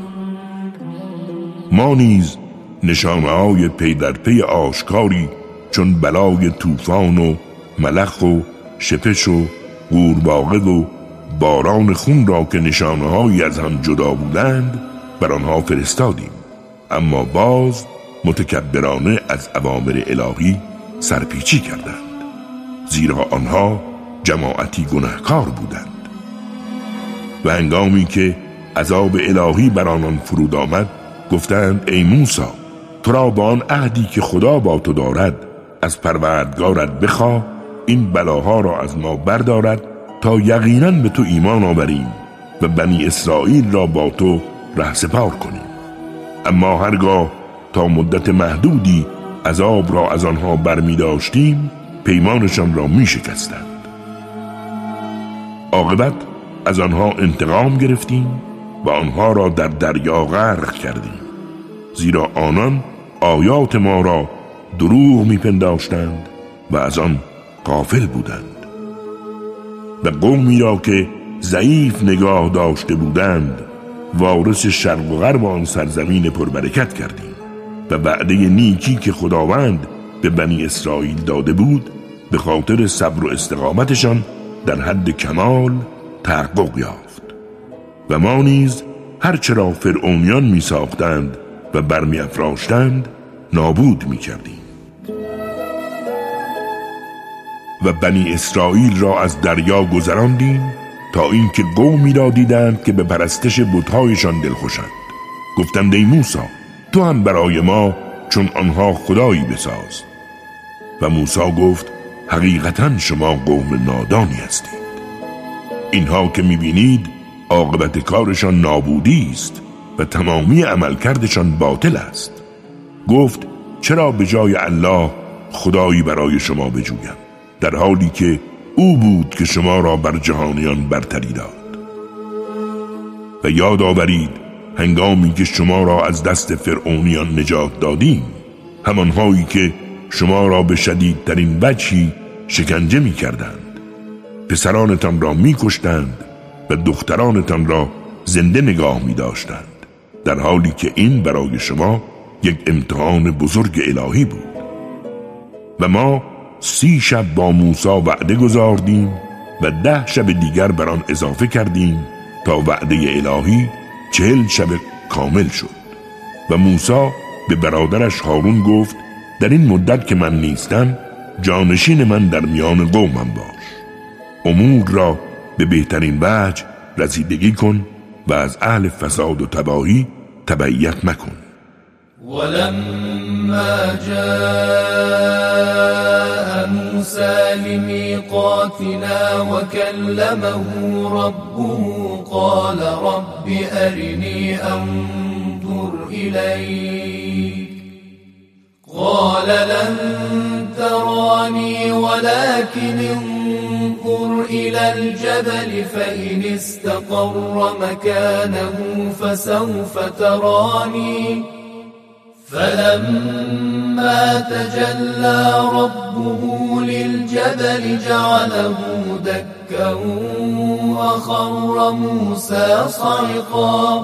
ما نیز نشانه‌های پی در پی آشکاری چون بلای طوفان و ملخ و شپش و قورباغه و باران خون را که نشانه‌هایی از هم جدا بودند بر آنها فرستادیم، اما باز متکبرانه از اوامر الهی سرپیچی کردند، زیرا آنها جماعتی گناهکار بودند. و هنگامی که عذاب الهی بر آنان فرود آمد گفتند ای موسی، تو را با آن عهدی که خدا با تو دارد از پروردگارت بخواه این بلاها را از ما بردارد تا یقینا به تو ایمان آوریم و بنی اسرائیل را با تو رهسپار کنیم. اما هرگاه تا مدت محدودی عذاب را از آنها برمی داشتیم پیمانشان را می شکستند. عاقبت از آنها انتقام گرفتیم و آنها را در دریا غرق کردیم، زیرا آنان آیات ما را دروغ می پنداشتند و از آن غافل بودند. و قومی را که ضعیف نگاه داشته بودند وارث شرق و غرب آن سرزمین پربرکت کردیم و وعده نیکی که خداوند به بنی اسرائیل داده بود به خاطر صبر و استقامتشان در حد کمال تحقق یافت. و ما نیز هرچه را فرعونیان می ساختند و برمی افراشتند نابود می کردیم. و بنی اسرائیل را از دریا گذراندیم تا اینکه قومی را دیدند که به پرستش بت‌هایشان دلخوشند. گفتند ای موسی، تو هم برای ما چون آنها خدایی بساز. و موسی گفت حقیقتا شما قوم نادانی هستید. اینها که می‌بینید عاقبت کارشان نابودی است و تمامی عملکردشان باطل است. گفت چرا به جای الله خدایی برای شما بجویم، در حالی که او بود که شما را بر جهانیان برتری داد. و یاد آورید هنگامی که شما را از دست فرعونیان نجات دادیم، همانهایی که شما را به شدیدترین وجهی شکنجه می کردند، پسرانتان را می کشتند و دخترانتان را زنده نگاه می داشتند، در حالی که این برای شما یک امتحان بزرگ الهی بود. و ما 30 شب با موسی وعده گذاردیم و 10 شب دیگر بر آن اضافه کردیم تا وعده الهی 40 شب کامل شد. و موسی به برادرش هارون گفت در این مدت که من نیستم جانشین من در میان قومم باش، امور را به بهترین وجه رسیدگی کن و از اهل فساد و تباهی تبعیت مکن. ولما جاء موسى لميقاتنا وكلمه ربه قال رب أرني أنظر إليك قال لن تراني ولكن انظر إلى الجبل فإن استقر مكانه فسوف تراني فلما تجلى ربه للجبل جعله دكا وخر موسى صعقا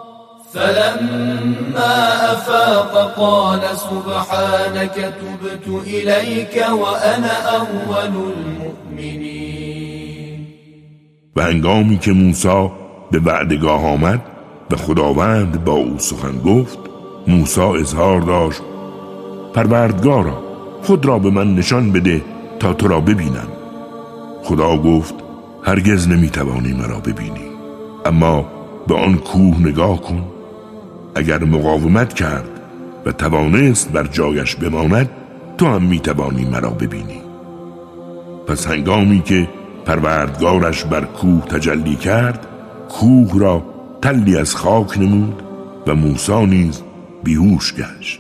فلما أفاق قال سبحانك تبت إليك وأنا أول المؤمنين. و هنگامی که موسی به وعدگاه آمد و خداوند با او سخن گفت، موسی اظهار داشت: پروردگارا، خود را به من نشان بده تا تو را ببینم. خدا گفت: هرگز نمیتوانی مرا ببینی، اما به آن کوه نگاه کن. اگر مقاومت کرد و توانست بر جایش بماند، تو هم میتوانی مرا ببینی. پس هنگامی که پروردگارش بر کوه تجلی کرد، کوه را تلی از خاک نمود و موسی نیز بیهوش گشت.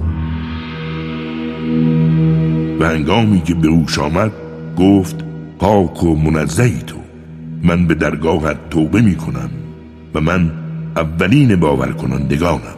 و هنگامی که به هوش آمد گفت: پاک و منزهی تو، من به درگاهت توبه می کنم و من اولین باور کنندگانم.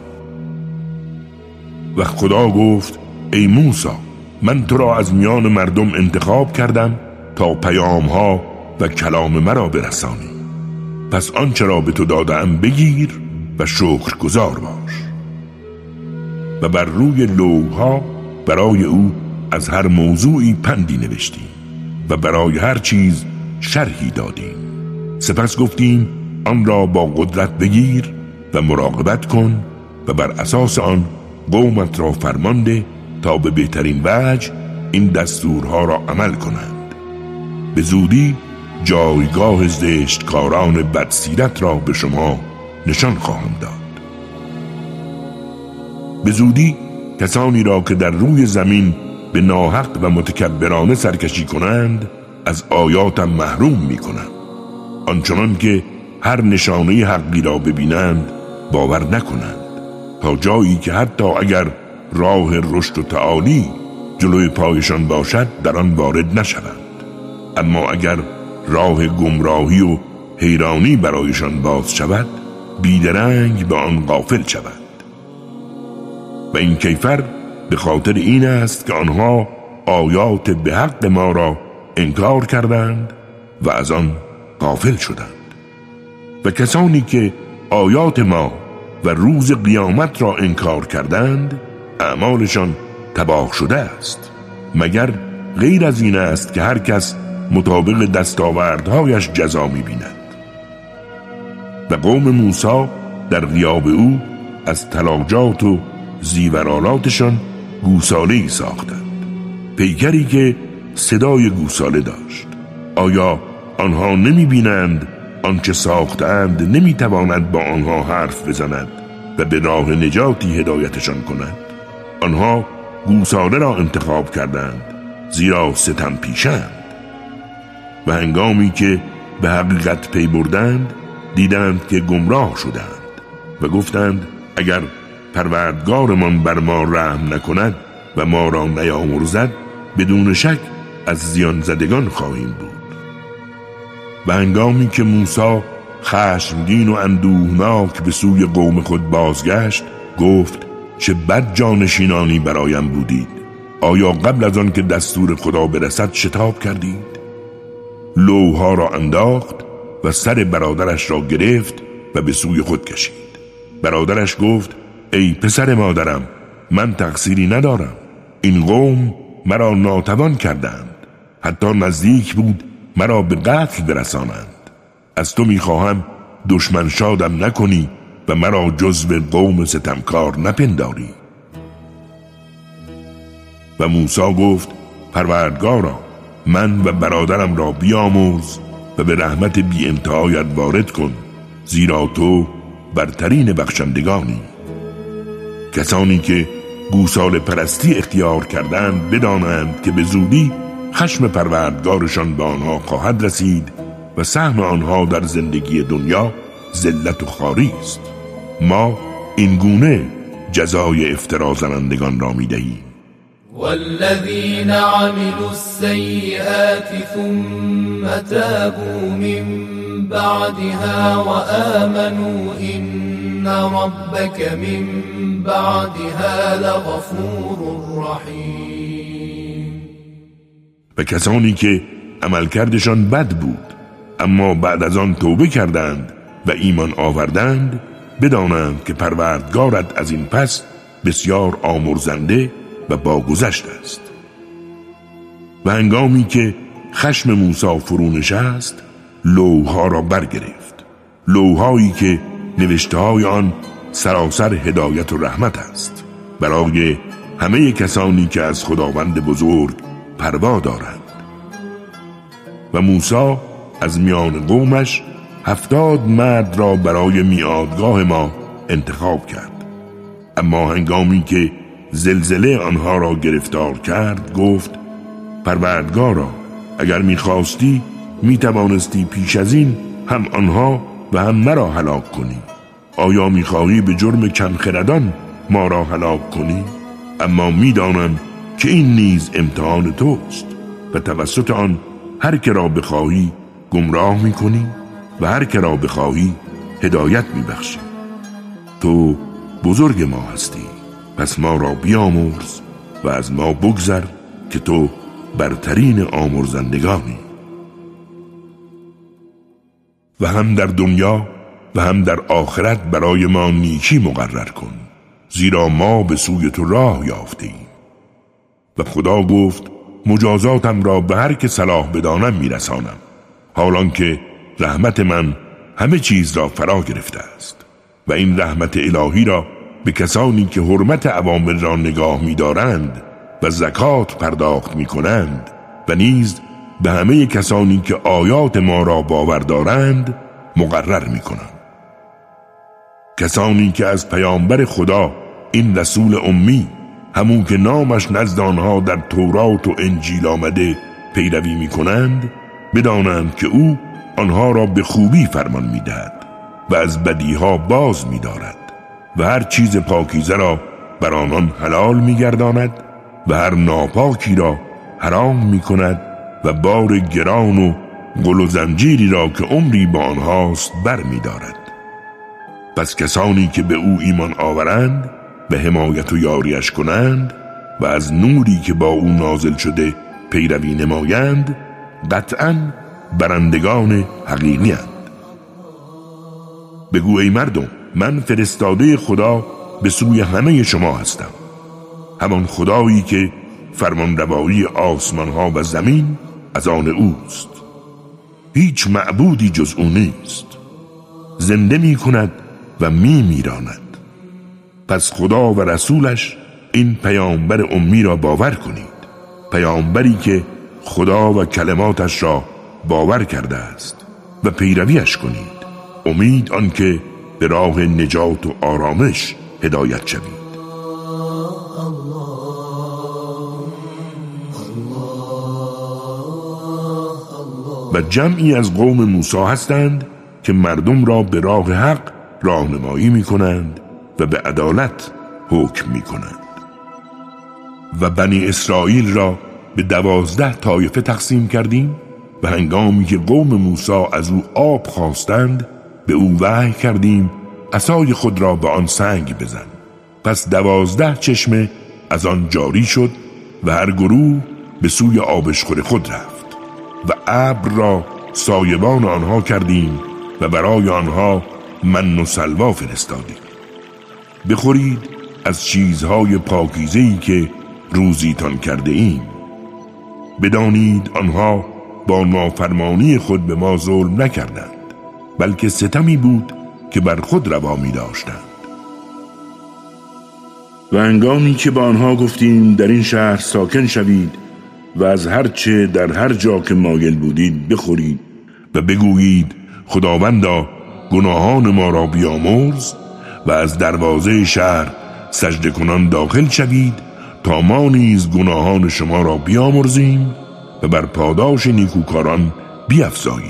و خدا گفت: ای موسی، من تو را از میان مردم انتخاب کردم تا پیامها و کلام مرا برسانی. پس آنچه را به تو دادم بگیر و شکرگزار باش. و بر روی لوح‌ها برای او از هر موضوعی پندی نوشتیم و برای هر چیز شرحی دادیم. سپس گفتیم آن را با قدرت بگیر و مراقبت کن و بر اساس آن قومت را فرمانده تا به بهترین وجه این دستورها را عمل کنند. به زودی جایگاه زشتکاران بدسیرت را به شما نشان خواهم داد. به زودی کسانی را که در روی زمین به ناحق و متکبرانه سرکشی کنند از آیاتم محروم می کنند، آنچنان که هر نشانه حقی را ببینند باور نکنند، تا جایی که حتی اگر راه رشد و تعالی جلوی پایشان باشد در آن وارد نشوند. اما اگر راه گمراهی و حیرانی برایشان باز شود، بیدرنگ به آن غافل شوند. و این کیفر به خاطر این است که آنها آیات به حق ما را انکار کردند و از آن غافل شدند. و کسانی که آیات ما و روز قیامت را انکار کردند، اعمالشان تباه شده است، مگر غیر از این است که هر کس مطابق دستاوردهایش جزا می‌بیند. و قوم موسی در غیاب او از تلاجات و زیورالاتشان گوساله‌ای ساختند، پیکری که صدای گوساله داشت. آیا آنها نمی‌بینند آنچه ساختند نمی‌تواند با آنها حرف بزند و به راه نجاتی هدایتشان کند؟ آنها گوساله را انتخاب کردند زیرا ستم پیشند. و هنگامی که به حقیقت پی بردند دیدند که گمراه شدند و گفتند اگر پروردگارمان بر ما رحم نکند و ما را نیامرزد بدون شک از زیان زدگان خواهیم بود. و هنگامی که موسی خشمگین و اندوهناک به سوی قوم خود بازگشت گفت چه بد جانشینانی برایم بودید. آیا قبل از آن که دستور خدا برسد شتاب کردید؟ لوح‌ها را انداخت و سر برادرش را گرفت و به سوی خود کشید. برادرش گفت ای پسر مادرم، من تقصیری ندارم. این قوم مرا ناتوان کردند، حتی نزدیک بود مرا به قتل برسانند. از تو میخواهم دشمن شادم نکنی و مرا جزو قوم ستمکار نپنداری. و موسی گفت پروردگارا، من و برادرم را بیامرز و به رحمت بی انتهایت وارد کن، زیرا تو برترین بخشندگانی. کسانی که گوساله پرستی اختیار کردند بدانند که به زودی خشم پروردگارشان به آنها خواهد رسید و سهم آنها در زندگی دنیا ذلت و خواری است. ما این گونه جزای افترا زنندگان را می‌دهیم. والذین عملوا السیئات ثم تابوا من بعدها وآمنوا إن إن ربك من بعدها لغفور رحیم. و کسانی که عملکردشان بد بود اما بعد از آن توبه کردند و ایمان آوردند، بدانند که پروردگارت از این پس بسیار آمرزنده و باگذشت است. و هنگامی که خشم موسی فرو نشست، لوح‌ها را برگرفت، لوح‌هایی که نوشته‌های آن سراسر هدایت و رحمت است برای همه کسانی که از خداوند بزرگ پروا دارند. و موسی از میان قومش 70 مرد را برای میعادگاه ما انتخاب کرد. اما هنگامی که زلزله آنها را گرفتار کرد گفت: پروردگارا، اگر می‌خواستی می‌توانستی پیش از این هم آنها و هم مرا هلاک کنی. آیا می‌خواهی به جرم کمخردان ما را هلاک کنی؟ اما می‌دانم که این نیز امتحان توست و توسط آن هر که را بخواهی گمراه می‌کنی و هر که را بخواهی هدایت می‌بخشی. تو بزرگ ما هستی، پس ما را بیامرز و از ما بگذر که تو برترین آمرزندگانی. و هم در دنیا و هم در آخرت برای ما نیکی مقرر کن، زیرا ما به سوی تو راه یافته ایم. و خدا گفت: مجازاتم را به هر که صلاح بدانم میرسانم، حالان که رحمت من همه چیز را فرا گرفته است. و این رحمت الهی را به کسانی که حرمت اوامر را نگاه می‌دارند و زکات پرداخت می‌کنند و نیز به همه کسانی که آیات ما را باور دارند مقرر می‌کنم. کسانی که از پیامبر خدا، این رسول امی، همون که نامش نزد آنها در تورات و انجیل آمده، پیروی می‌کنند، بدانند که او آنها را به خوبی فرمان می‌دهد و از بدیها باز می‌دارد و هر چیز پاکیزه را بر آنان حلال می‌گرداند و هر ناپاکی را حرام می‌کند و بار گران و گل و زنجیری را که عمری با آنهاست بر می‌دارد. پس کسانی که به او ایمان آورند به حمایت و یاریش کنند و از نوری که با او نازل شده پیروی نمایند، قطعاً برندگان حقیقی اند. بگو ای مردم، من فرستاده خدا به سوی همه شما هستم، همان خدایی که فرمانروایی آسمان ها و زمین از آن اوست. هیچ معبودی جز او نیست. زنده می کند و می میراند. پس خدا و رسولش این پیامبر امی را باور کنید، پیامبری که خدا و کلماتش را باور کرده است و پیرویش کنید، امید آنکه به راه نجات و آرامش هدایت شوید. و جمعی از قوم موسی هستند که مردم را به راه حق راهنمایی می کنند و به عدالت حکم می کنند. و بنی اسرائیل را به 12 طایفه تقسیم کردیم و هنگامی که قوم موسی از او آب خواستند به او وحی کردیم عصای خود را به آن سنگ بزن. پس 12 چشمه از آن جاری شد و هر گروه به سوی آبشخور خود رفت و ابر را سایبان آنها کردیم و برای آنها من و سلوا فرستادیم. بخورید از چیزهای پاکیزه‌ای که روزیتان کرده ایم. بدانید آنها با نافرمانی خود به ما ظلم نکردند، بلکه ستمی بود که بر خود روا می داشتند. و هنگامی که با آنها گفتیم در این شهر ساکن شوید و از هر چه در هر جا که مایل بودید بخورید و بگویید خداوندا گناهان ما را بیامرز و از دروازه شهر سجده کنان داخل شوید تا ما نیز گناهان شما را بیامرزیم و بر پاداش نیکوکاران بیفزاییم.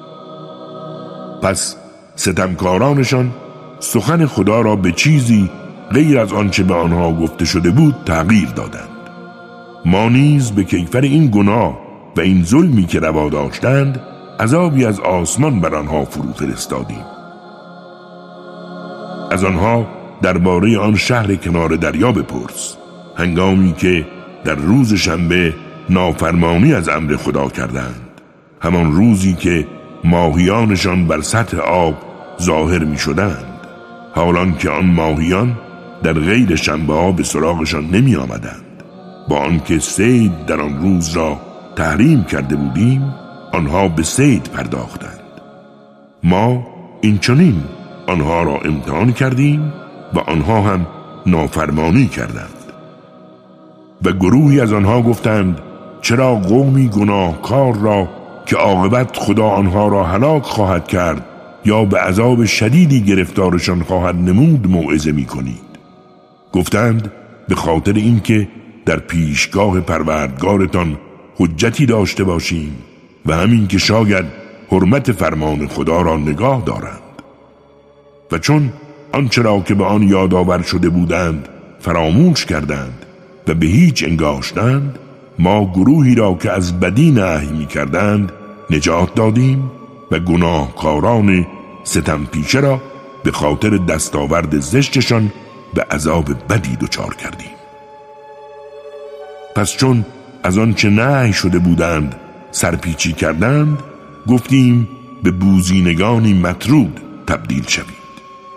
پس ستمکارانشان سخن خدا را به چیزی غیر از آنچه به آنها گفته شده بود تغییر دادند. ما نیز به کیفر این گناه و این ظلمی که روا داشتند عذابی از آسمان بر آنها فرو فرستادیم. از آنها درباره آن شهر کنار دریا بپرس، هنگامی که در روز شنبه نافرمانی از امر خدا کردند، همان روزی که ماهیانشان بر سطح آب ظاهر می شدند، حالان که آن ماهیان در غیر شنبه ها به سراغشان نمی آمدند. با آنکه صید در آن روز را تحریم کرده بودیم، آنها به صید پرداختند. ما این چنین آنها را امتحان کردیم و آنها هم نافرمانی کردند. و گروهی از آنها گفتند چرا قومی گناهکار را که عاقبت خدا آنها را هلاک خواهد کرد یا به عذاب شدیدی گرفتارشان خواهد نمود موعظه می کنید؟ گفتند به خاطر اینکه در پیشگاه پروردگارتان حجتی داشته باشیم و همین که شاید حرمت فرمان خدا را نگاه دارند. و چون آنچه را که به آن یادآور شده بودند فراموش کردند و به هیچ انگاشتند، ما گروهی را که از بدی نهی می کردند نجات دادیم و گناهکاران ستم پیشه را به خاطر دستاورد زشتشان به عذاب بدی دچار کردیم. پس چون از آنچه نهی شده بودند سرپیچی کردند، گفتیم به بوزینگانی مطرود تبدیل شوید.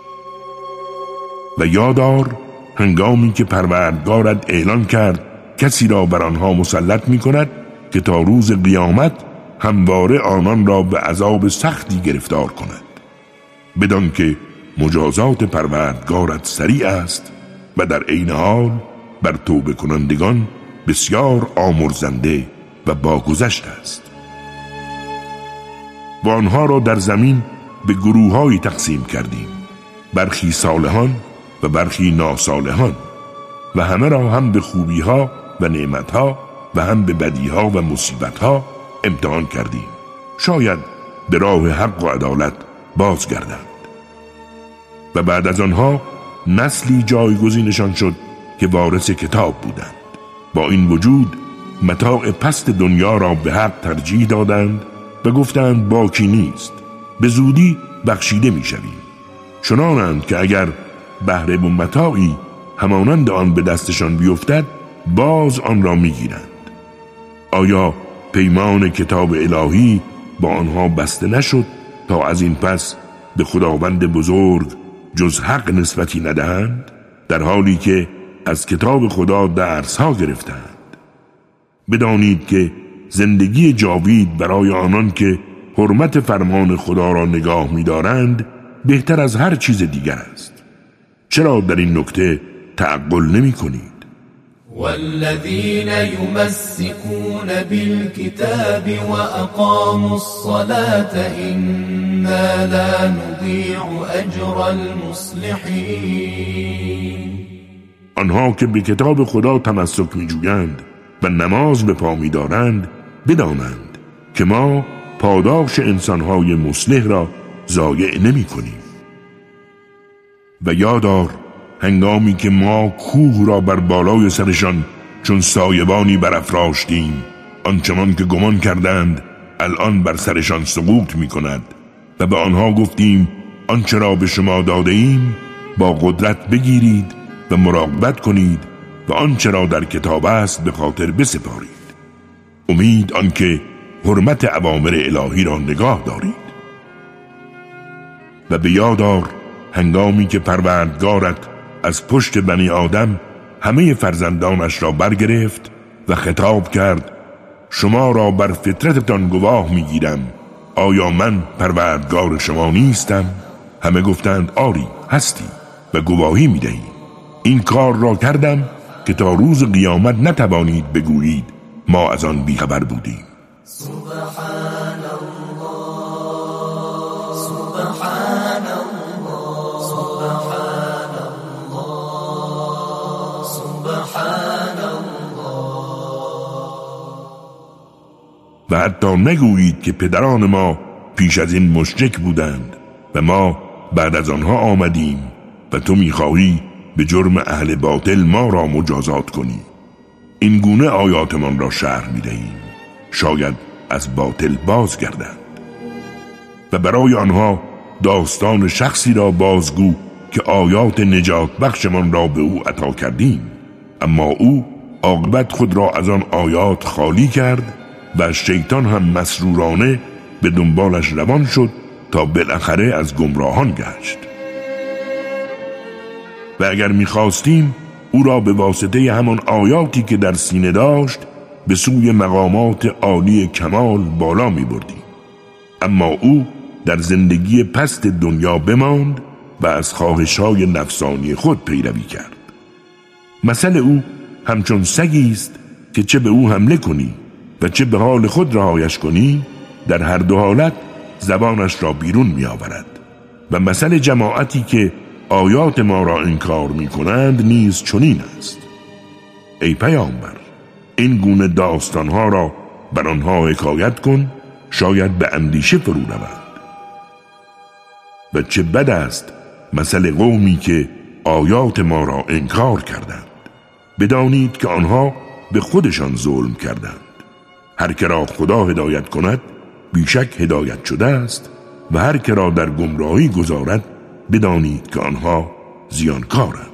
و یادار هنگامی که پروردگارت اعلان کرد کسی را بر آنها مسلط می کند که تا روز قیامت همواره آنان را به عذاب سختی گرفتار کند، بدان که مجازات پروردگارت سریع است و در عین حال بر توبه کنندگان بسیار آمرزنده و باگذشت است. و آنها را در زمین به گروه‌هایی تقسیم کردیم، برخی صالحان و برخی ناصالحان، و همه را هم به خوبی‌ها و نعمت‌ها و هم به بدی‌ها و مصیبت‌ها امتحان کردیم، شاید به راه حق و عدالت بازگردند. و بعد از آنها نسلی جایگزینشان شد که وارث کتاب بودند. با این وجود متاع پست دنیا را به حق ترجیح دادند و گفتند باکی نیست، به زودی بخشیده می شویم. چنانند که اگر بهره و متاعی همانند آن به دستشان بیفتد باز آن را می گیرند. آیا پیمان کتاب الهی با آنها بسته نشد تا از این پس به خداوند بزرگ جز حق نسبتی ندهند، در حالی که از کتاب خدا درس ها گرفتند؟ بدانید که زندگی جاوید برای آنان که حرمت فرمان خدا را نگاه می دارند بهتر از هر چیز دیگر است. چرا در این نکته تعقل نمی کنید؟ والذین یمسکون بالکتاب و اقاموا الصلاة انا لا نضیع اجر المصلحین. آنها که به کتاب خدا تمسک می جویند و نماز به پا می دارند بدانند که ما پاداش انسانهای مصلح را ضایع نمی کنیم. و یادار هنگامی که ما کوه را بر بالای سرشان چون سایبانی برافراشتیم، آنچنان که گمان کردند الان بر سرشان سقوط می کند، و به آنها گفتیم آنچه را به شما داده ایم با قدرت بگیرید و مراقبت کنید و آنچه را در کتاب است به خاطر بسپارید، امید آنکه حرمت اوامر الهی را نگاه دارید. و به یادار هنگامی که پروردگارت از پشت بنی آدم همه فرزندانش را برگرفت و خطاب کرد شما را بر فطرتتان گواه میگیرم، آیا من پروردگار شما نیستم؟ همه گفتند آری هستی و گواهی میدهیم. این کار را کردم که تا روز قیامت نتوانید بگویید ما از آن بیخبر بودیم. سبحان الله سبحان الله سبحان الله سبحان الله. و حتی نگویید که پدران ما پیش از این مشرک بودند و ما بعد از آنها آمدیم و تو میخواهی به جرم اهل باطل ما را مجازات کنی. این گونه آیاتمان را شرح میدهیم، شاید از باطل بازگردند. و برای آنها داستان شخصی را بازگو که آیات نجات بخشمان را به او عطا کردیم. اما او عاقبت خود را از آن آیات خالی کرد و شیطان هم مسرورانه به دنبالش روان شد تا بالاخره از گمراهان گشت. و اگر می‌خواستیم او را به واسطه همان آیاتی که در سینه داشت به سوی مقامات عالی کمال بالا می‌بردیم. اما او در زندگی پست دنیا بماند و از خواهش‌های نفسانی خود پیروی کرد. مثل او همچون سگی است که چه به او حمله کنی و چه به حال خود رهایش کنی، در هر دو حالت زبانش را بیرون می آورد. و مثل جماعتی که آیات ما را انکار می کنند نیز چنین است. ای پیامبر، این گونه داستانها را بر آنها حکایت کن، شاید به اندیشه فرو روند. و چه بد است مثل قومی که آیات ما را انکار کردند. بدانید که آنها به خودشان ظلم کردند. هر که را خدا هدایت کند بیشک هدایت شده است و هر که را در گمراهی گذارد بدانید که آنها زیانکارند.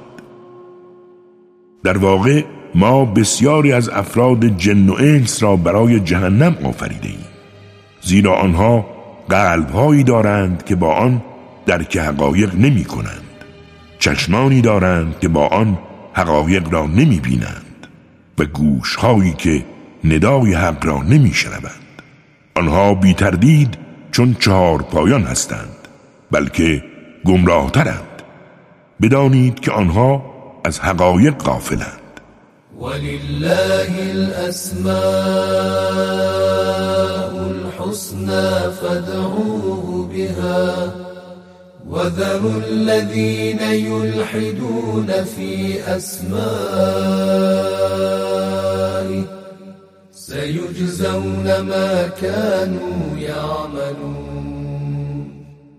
در واقع ما بسیاری از افراد جن و انس را برای جهنم آفریده ایم، زیرا آنها قلب‌هایی دارند که با آن درک حقایق نمی کنند، چشمانی دارند که با آن حقایق را نمی بینند و گوش‌هایی که ندای حق را نمی شنوند. آنها بی تردید چون چهار پایان هستند، بلکه گمراه ترند. بدانید که آنها از حقایق غافلند. ولله الاسماء الحسنى فادعوه بها وذروا الذين يلحدون في اسمائه سيجزون ما كانوا يعملون.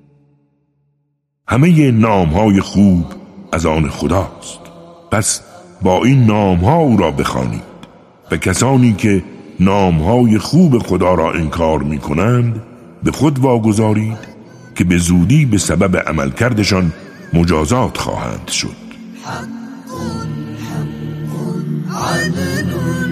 همه نامهای خوب از آن خداست، پس با این نامها او را بخوانید و کسانی که نامهای خوب خدا را انکار می کنند به خود واگذارید که به زودی به سبب عملکردشان مجازات خواهند شد. حق عدل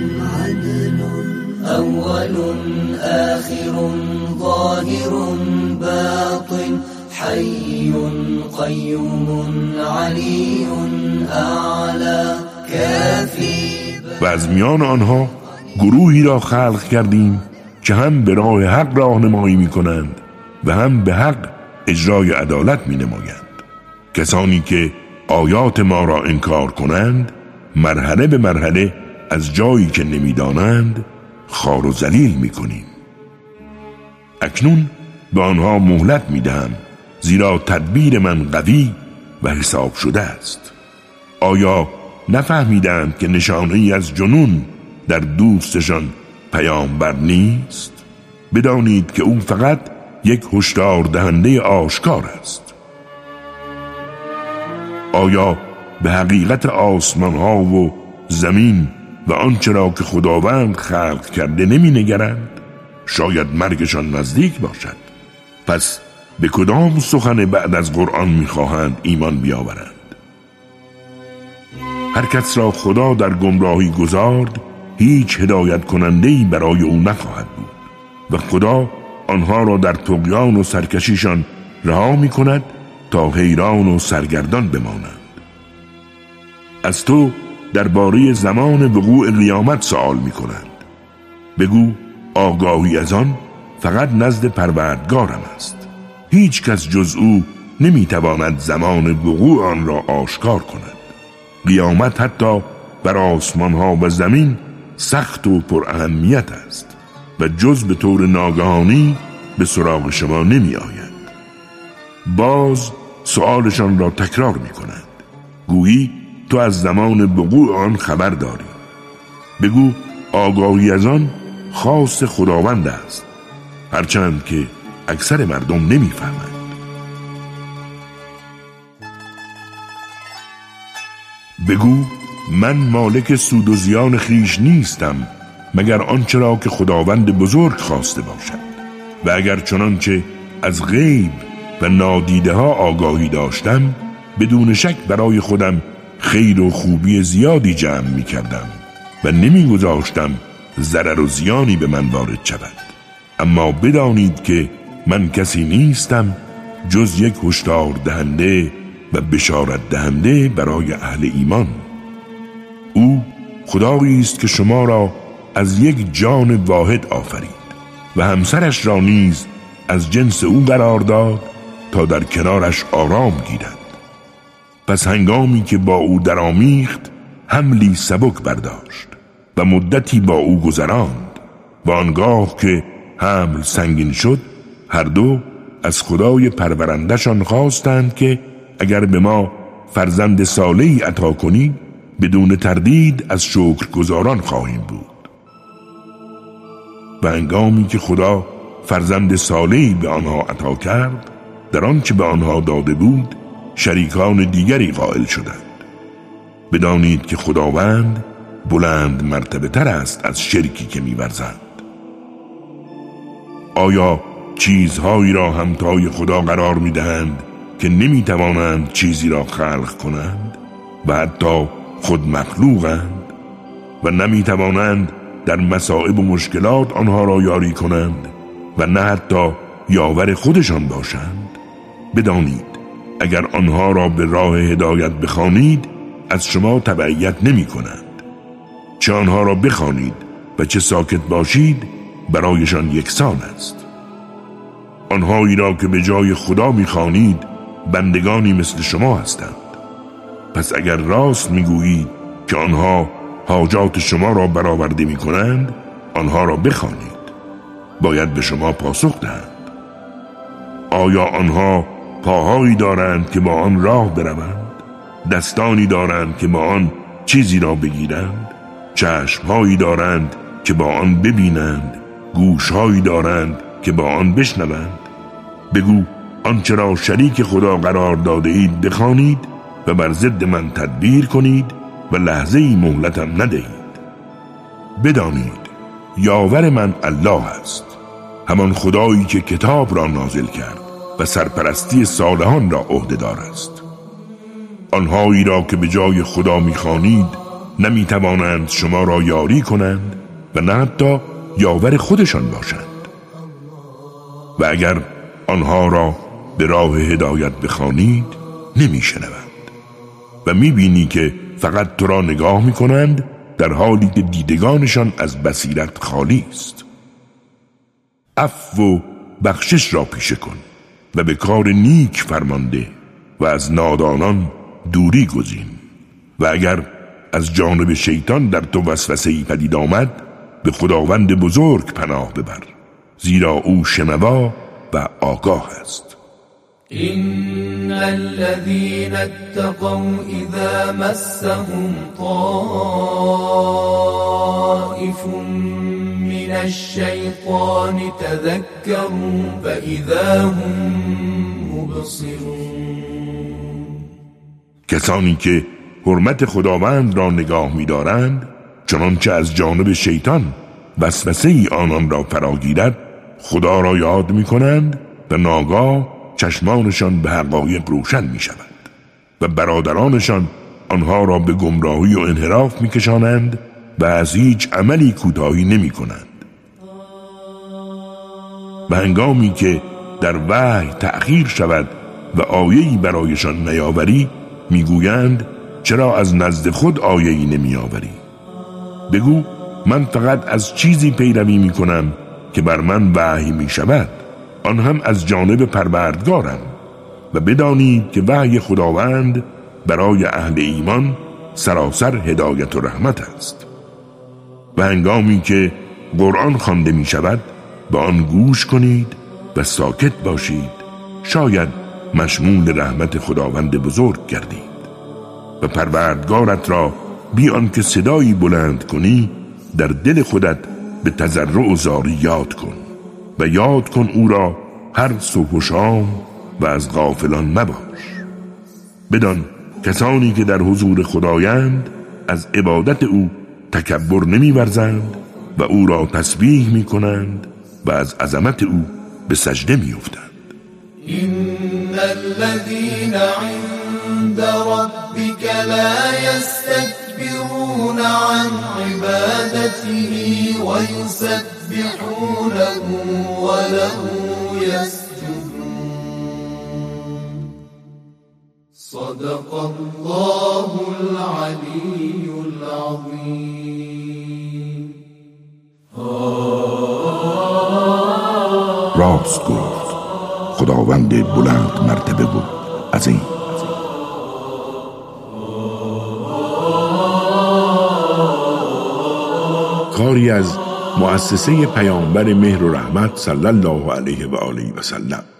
اول آخر ظاهر باطن حی قیوم علی اعلی کافی. و از میان آنها گروهی را خلق کردیم که هم به راه حق راهنمایی می کنند و هم به حق اجرای عدالت می نمایند. کسانی که آیات ما را انکار کنند مرحله به مرحله از جایی که نمی دانند خار و ذلیل می کنیم. اکنون به آنها مهلت می دهم، زیرا تدبیر من قوی و حساب شده است. آیا نفهمیدند که نشانه‌ای از جنون در دوستشان پیامبر نیست؟ بدانید که او فقط یک هشدار دهنده آشکار است. آیا به حقیقت آسمان ها و زمین و آنچه را که خداوند خلق کرده نمی نگرند؟ شاید مرگشان نزدیک باشد. پس به کدام سخن بعد از قرآن می خواهند ایمان بیاورند؟ هر کس را خدا در گمراهی گذارد هیچ هدایت کننده‌ای برای او نخواهد بود و خدا آنها را در طغیان و سرکشیشان رها می کند تا حیران و سرگردان بمانند. از تو درباره زمان وقوع قیامت سوال می کنند. بگو آگاهی از آن فقط نزد پروردگارم است. هیچ کس جز او نمی تواند زمان وقوع آن را آشکار کند. قیامت حتی بر آسمان ها و زمین سخت و پر اهمیت است و جز به طور ناگهانی به سراغ شما نمی آید. باز سؤالشان را تکرار می کنند. گویی تو از زمان وقوع آن خبر داری. بگو آگاهی از آن خاص خداوند است، هرچند که اکثر مردم نمی فهمند. بگو من مالک سود و زیان خیش نیستم مگر آنچه را که خداوند بزرگ خواسته باشد و اگر چنانچه از غیب و نادیده ها آگاهی داشتم بدون شک برای خودم خیر و خوبی زیادی جمع می کردم و نمی گذاشتم ضرر و زیانی به من وارد شود. اما بدانید که من کسی نیستم جز یک هشدار دهنده و بشارت دهنده برای اهل ایمان. او خدایی است که شما را از یک جان واحد آفرید و همسرش را نیز از جنس او قرار داد تا در کنارش آرام گیرد. پس هنگامی که با او درآمیخت حملی سبک برداشت و مدتی با او گذراند و آنگاه که حمل سنگین شد هر دو از خدای پرورندشان خواستند که اگر به ما فرزند صالحی عطا کنی بدون تردید از شکرگزاران خواهیم بود. و هنگامی که خدا فرزند صالحی به آنها عطا کرد در آنچه به آنها داده بود شریکان دیگری قائل شدند. بدانید که خداوند بلند مرتبه تر است از شرکی که می‌ورزند. آیا چیزهایی را همتای خدا قرار می‌دهند که نمی‌توانند چیزی را خلق کنند و حتی خود مخلوقند و نمی‌توانند در مصائب و مشکلات آنها را یاری کنند و نه حتی یاور خودشان باشند؟ بدانید اگر آنها را به راه هدایت بخوانید از شما تبعیت نمی کنند. چه آنها را بخوانید و چه ساکت باشید برایشان یکسان است. آنهایی را که به جای خدا می خوانید بندگانی مثل شما هستند. پس اگر راست می گویید که آنها حاجات شما را برآورده می کنند آنها را بخوانید، باید به شما پاسخ دهند. آیا آنها پاهایی دارند که با آن راه بروند؟ دستانی دارند که با آن چیزی را بگیرند؟ چشمهایی دارند که با آن ببینند؟ گوشهایی دارند که با آن بشنوند؟ بگو آنچه را شریک خدا قرار داده اید بخوانید و بر ضد من تدبیر کنید و لحظه ای مهلتم ندهید. بدانید یاور من الله است، همان خدایی که کتاب را نازل کرد و سرپرستی صالحان را عهده‌دار است. آنهایی را که به جای خدا می‌خوانید نمی‌توانند شما را یاری کنند و نه حتی یاور خودشان باشند. و اگر آنها را به راه هدایت بخوانید نمی‌شنوند و می‌بینی که فقط تو را نگاه می‌کنند در حالی که دیدگانشان از بصیرت خالی است. عفو و بخشش را پیشه کن و به کار نیک فرمانده و از نادانان دوری گزین. و اگر از جانب شیطان در تو وسوسه‌ای پدید آمد به خداوند بزرگ پناه ببر، زیرا او شنوا و آگاه است. إن الذين اتقوا إذا مسهم طائف من الشيطان تذكروا فإذا هم مبصرون. کسانی که حرمت خداوند را نگاه می‌دارند چنانچه از جانب شیطان وسوسه‌ای آنان را فراگیرد خدا را یاد می‌کنند و ناگاه چشمانشان به حقایق روشن می شود و برادرانشان آنها را به گمراهی و انحراف می کشانند و از هیچ عملی کوتاهی نمی کنند. و هنگامی که در وحی تأخیر شود و آیه‌ای برایشان نیاوری می گویند چرا از نزد خود آیه‌ای نمی آوری؟ بگو من فقط از چیزی پیروی می کنم که بر من وحی می شود، آن هم از جانب پروردگارم. و بدانید که وحی خداوند برای اهل ایمان سراسر هدایت و رحمت است. و هنگامی که قرآن خوانده می شود به آن گوش کنید و ساکت باشید، شاید مشمول رحمت خداوند بزرگ گردید. و پروردگارت را بی آنکه صدایی بلند کنی در دل خودت به تضرع و زاری یاد کن و یاد کن او را هر صبح و شام و از غافلان مباش. بدان کسانی که در حضور خدایند از عبادت او تکبر نمی ورزند و او را تسبیح می کنند و از عظمت او به سجده می افتند. إن الذين عند عند ربك لا يستكبرون عن عبادته ويسبحونه وله يسجدون. صدق الله العلي العظيم. راست گفت، خداوند بلند مرتبه بود عظیم. کاری از مؤسسه پیامبر مهر و رحمت صلی الله علیه و آله و سلم.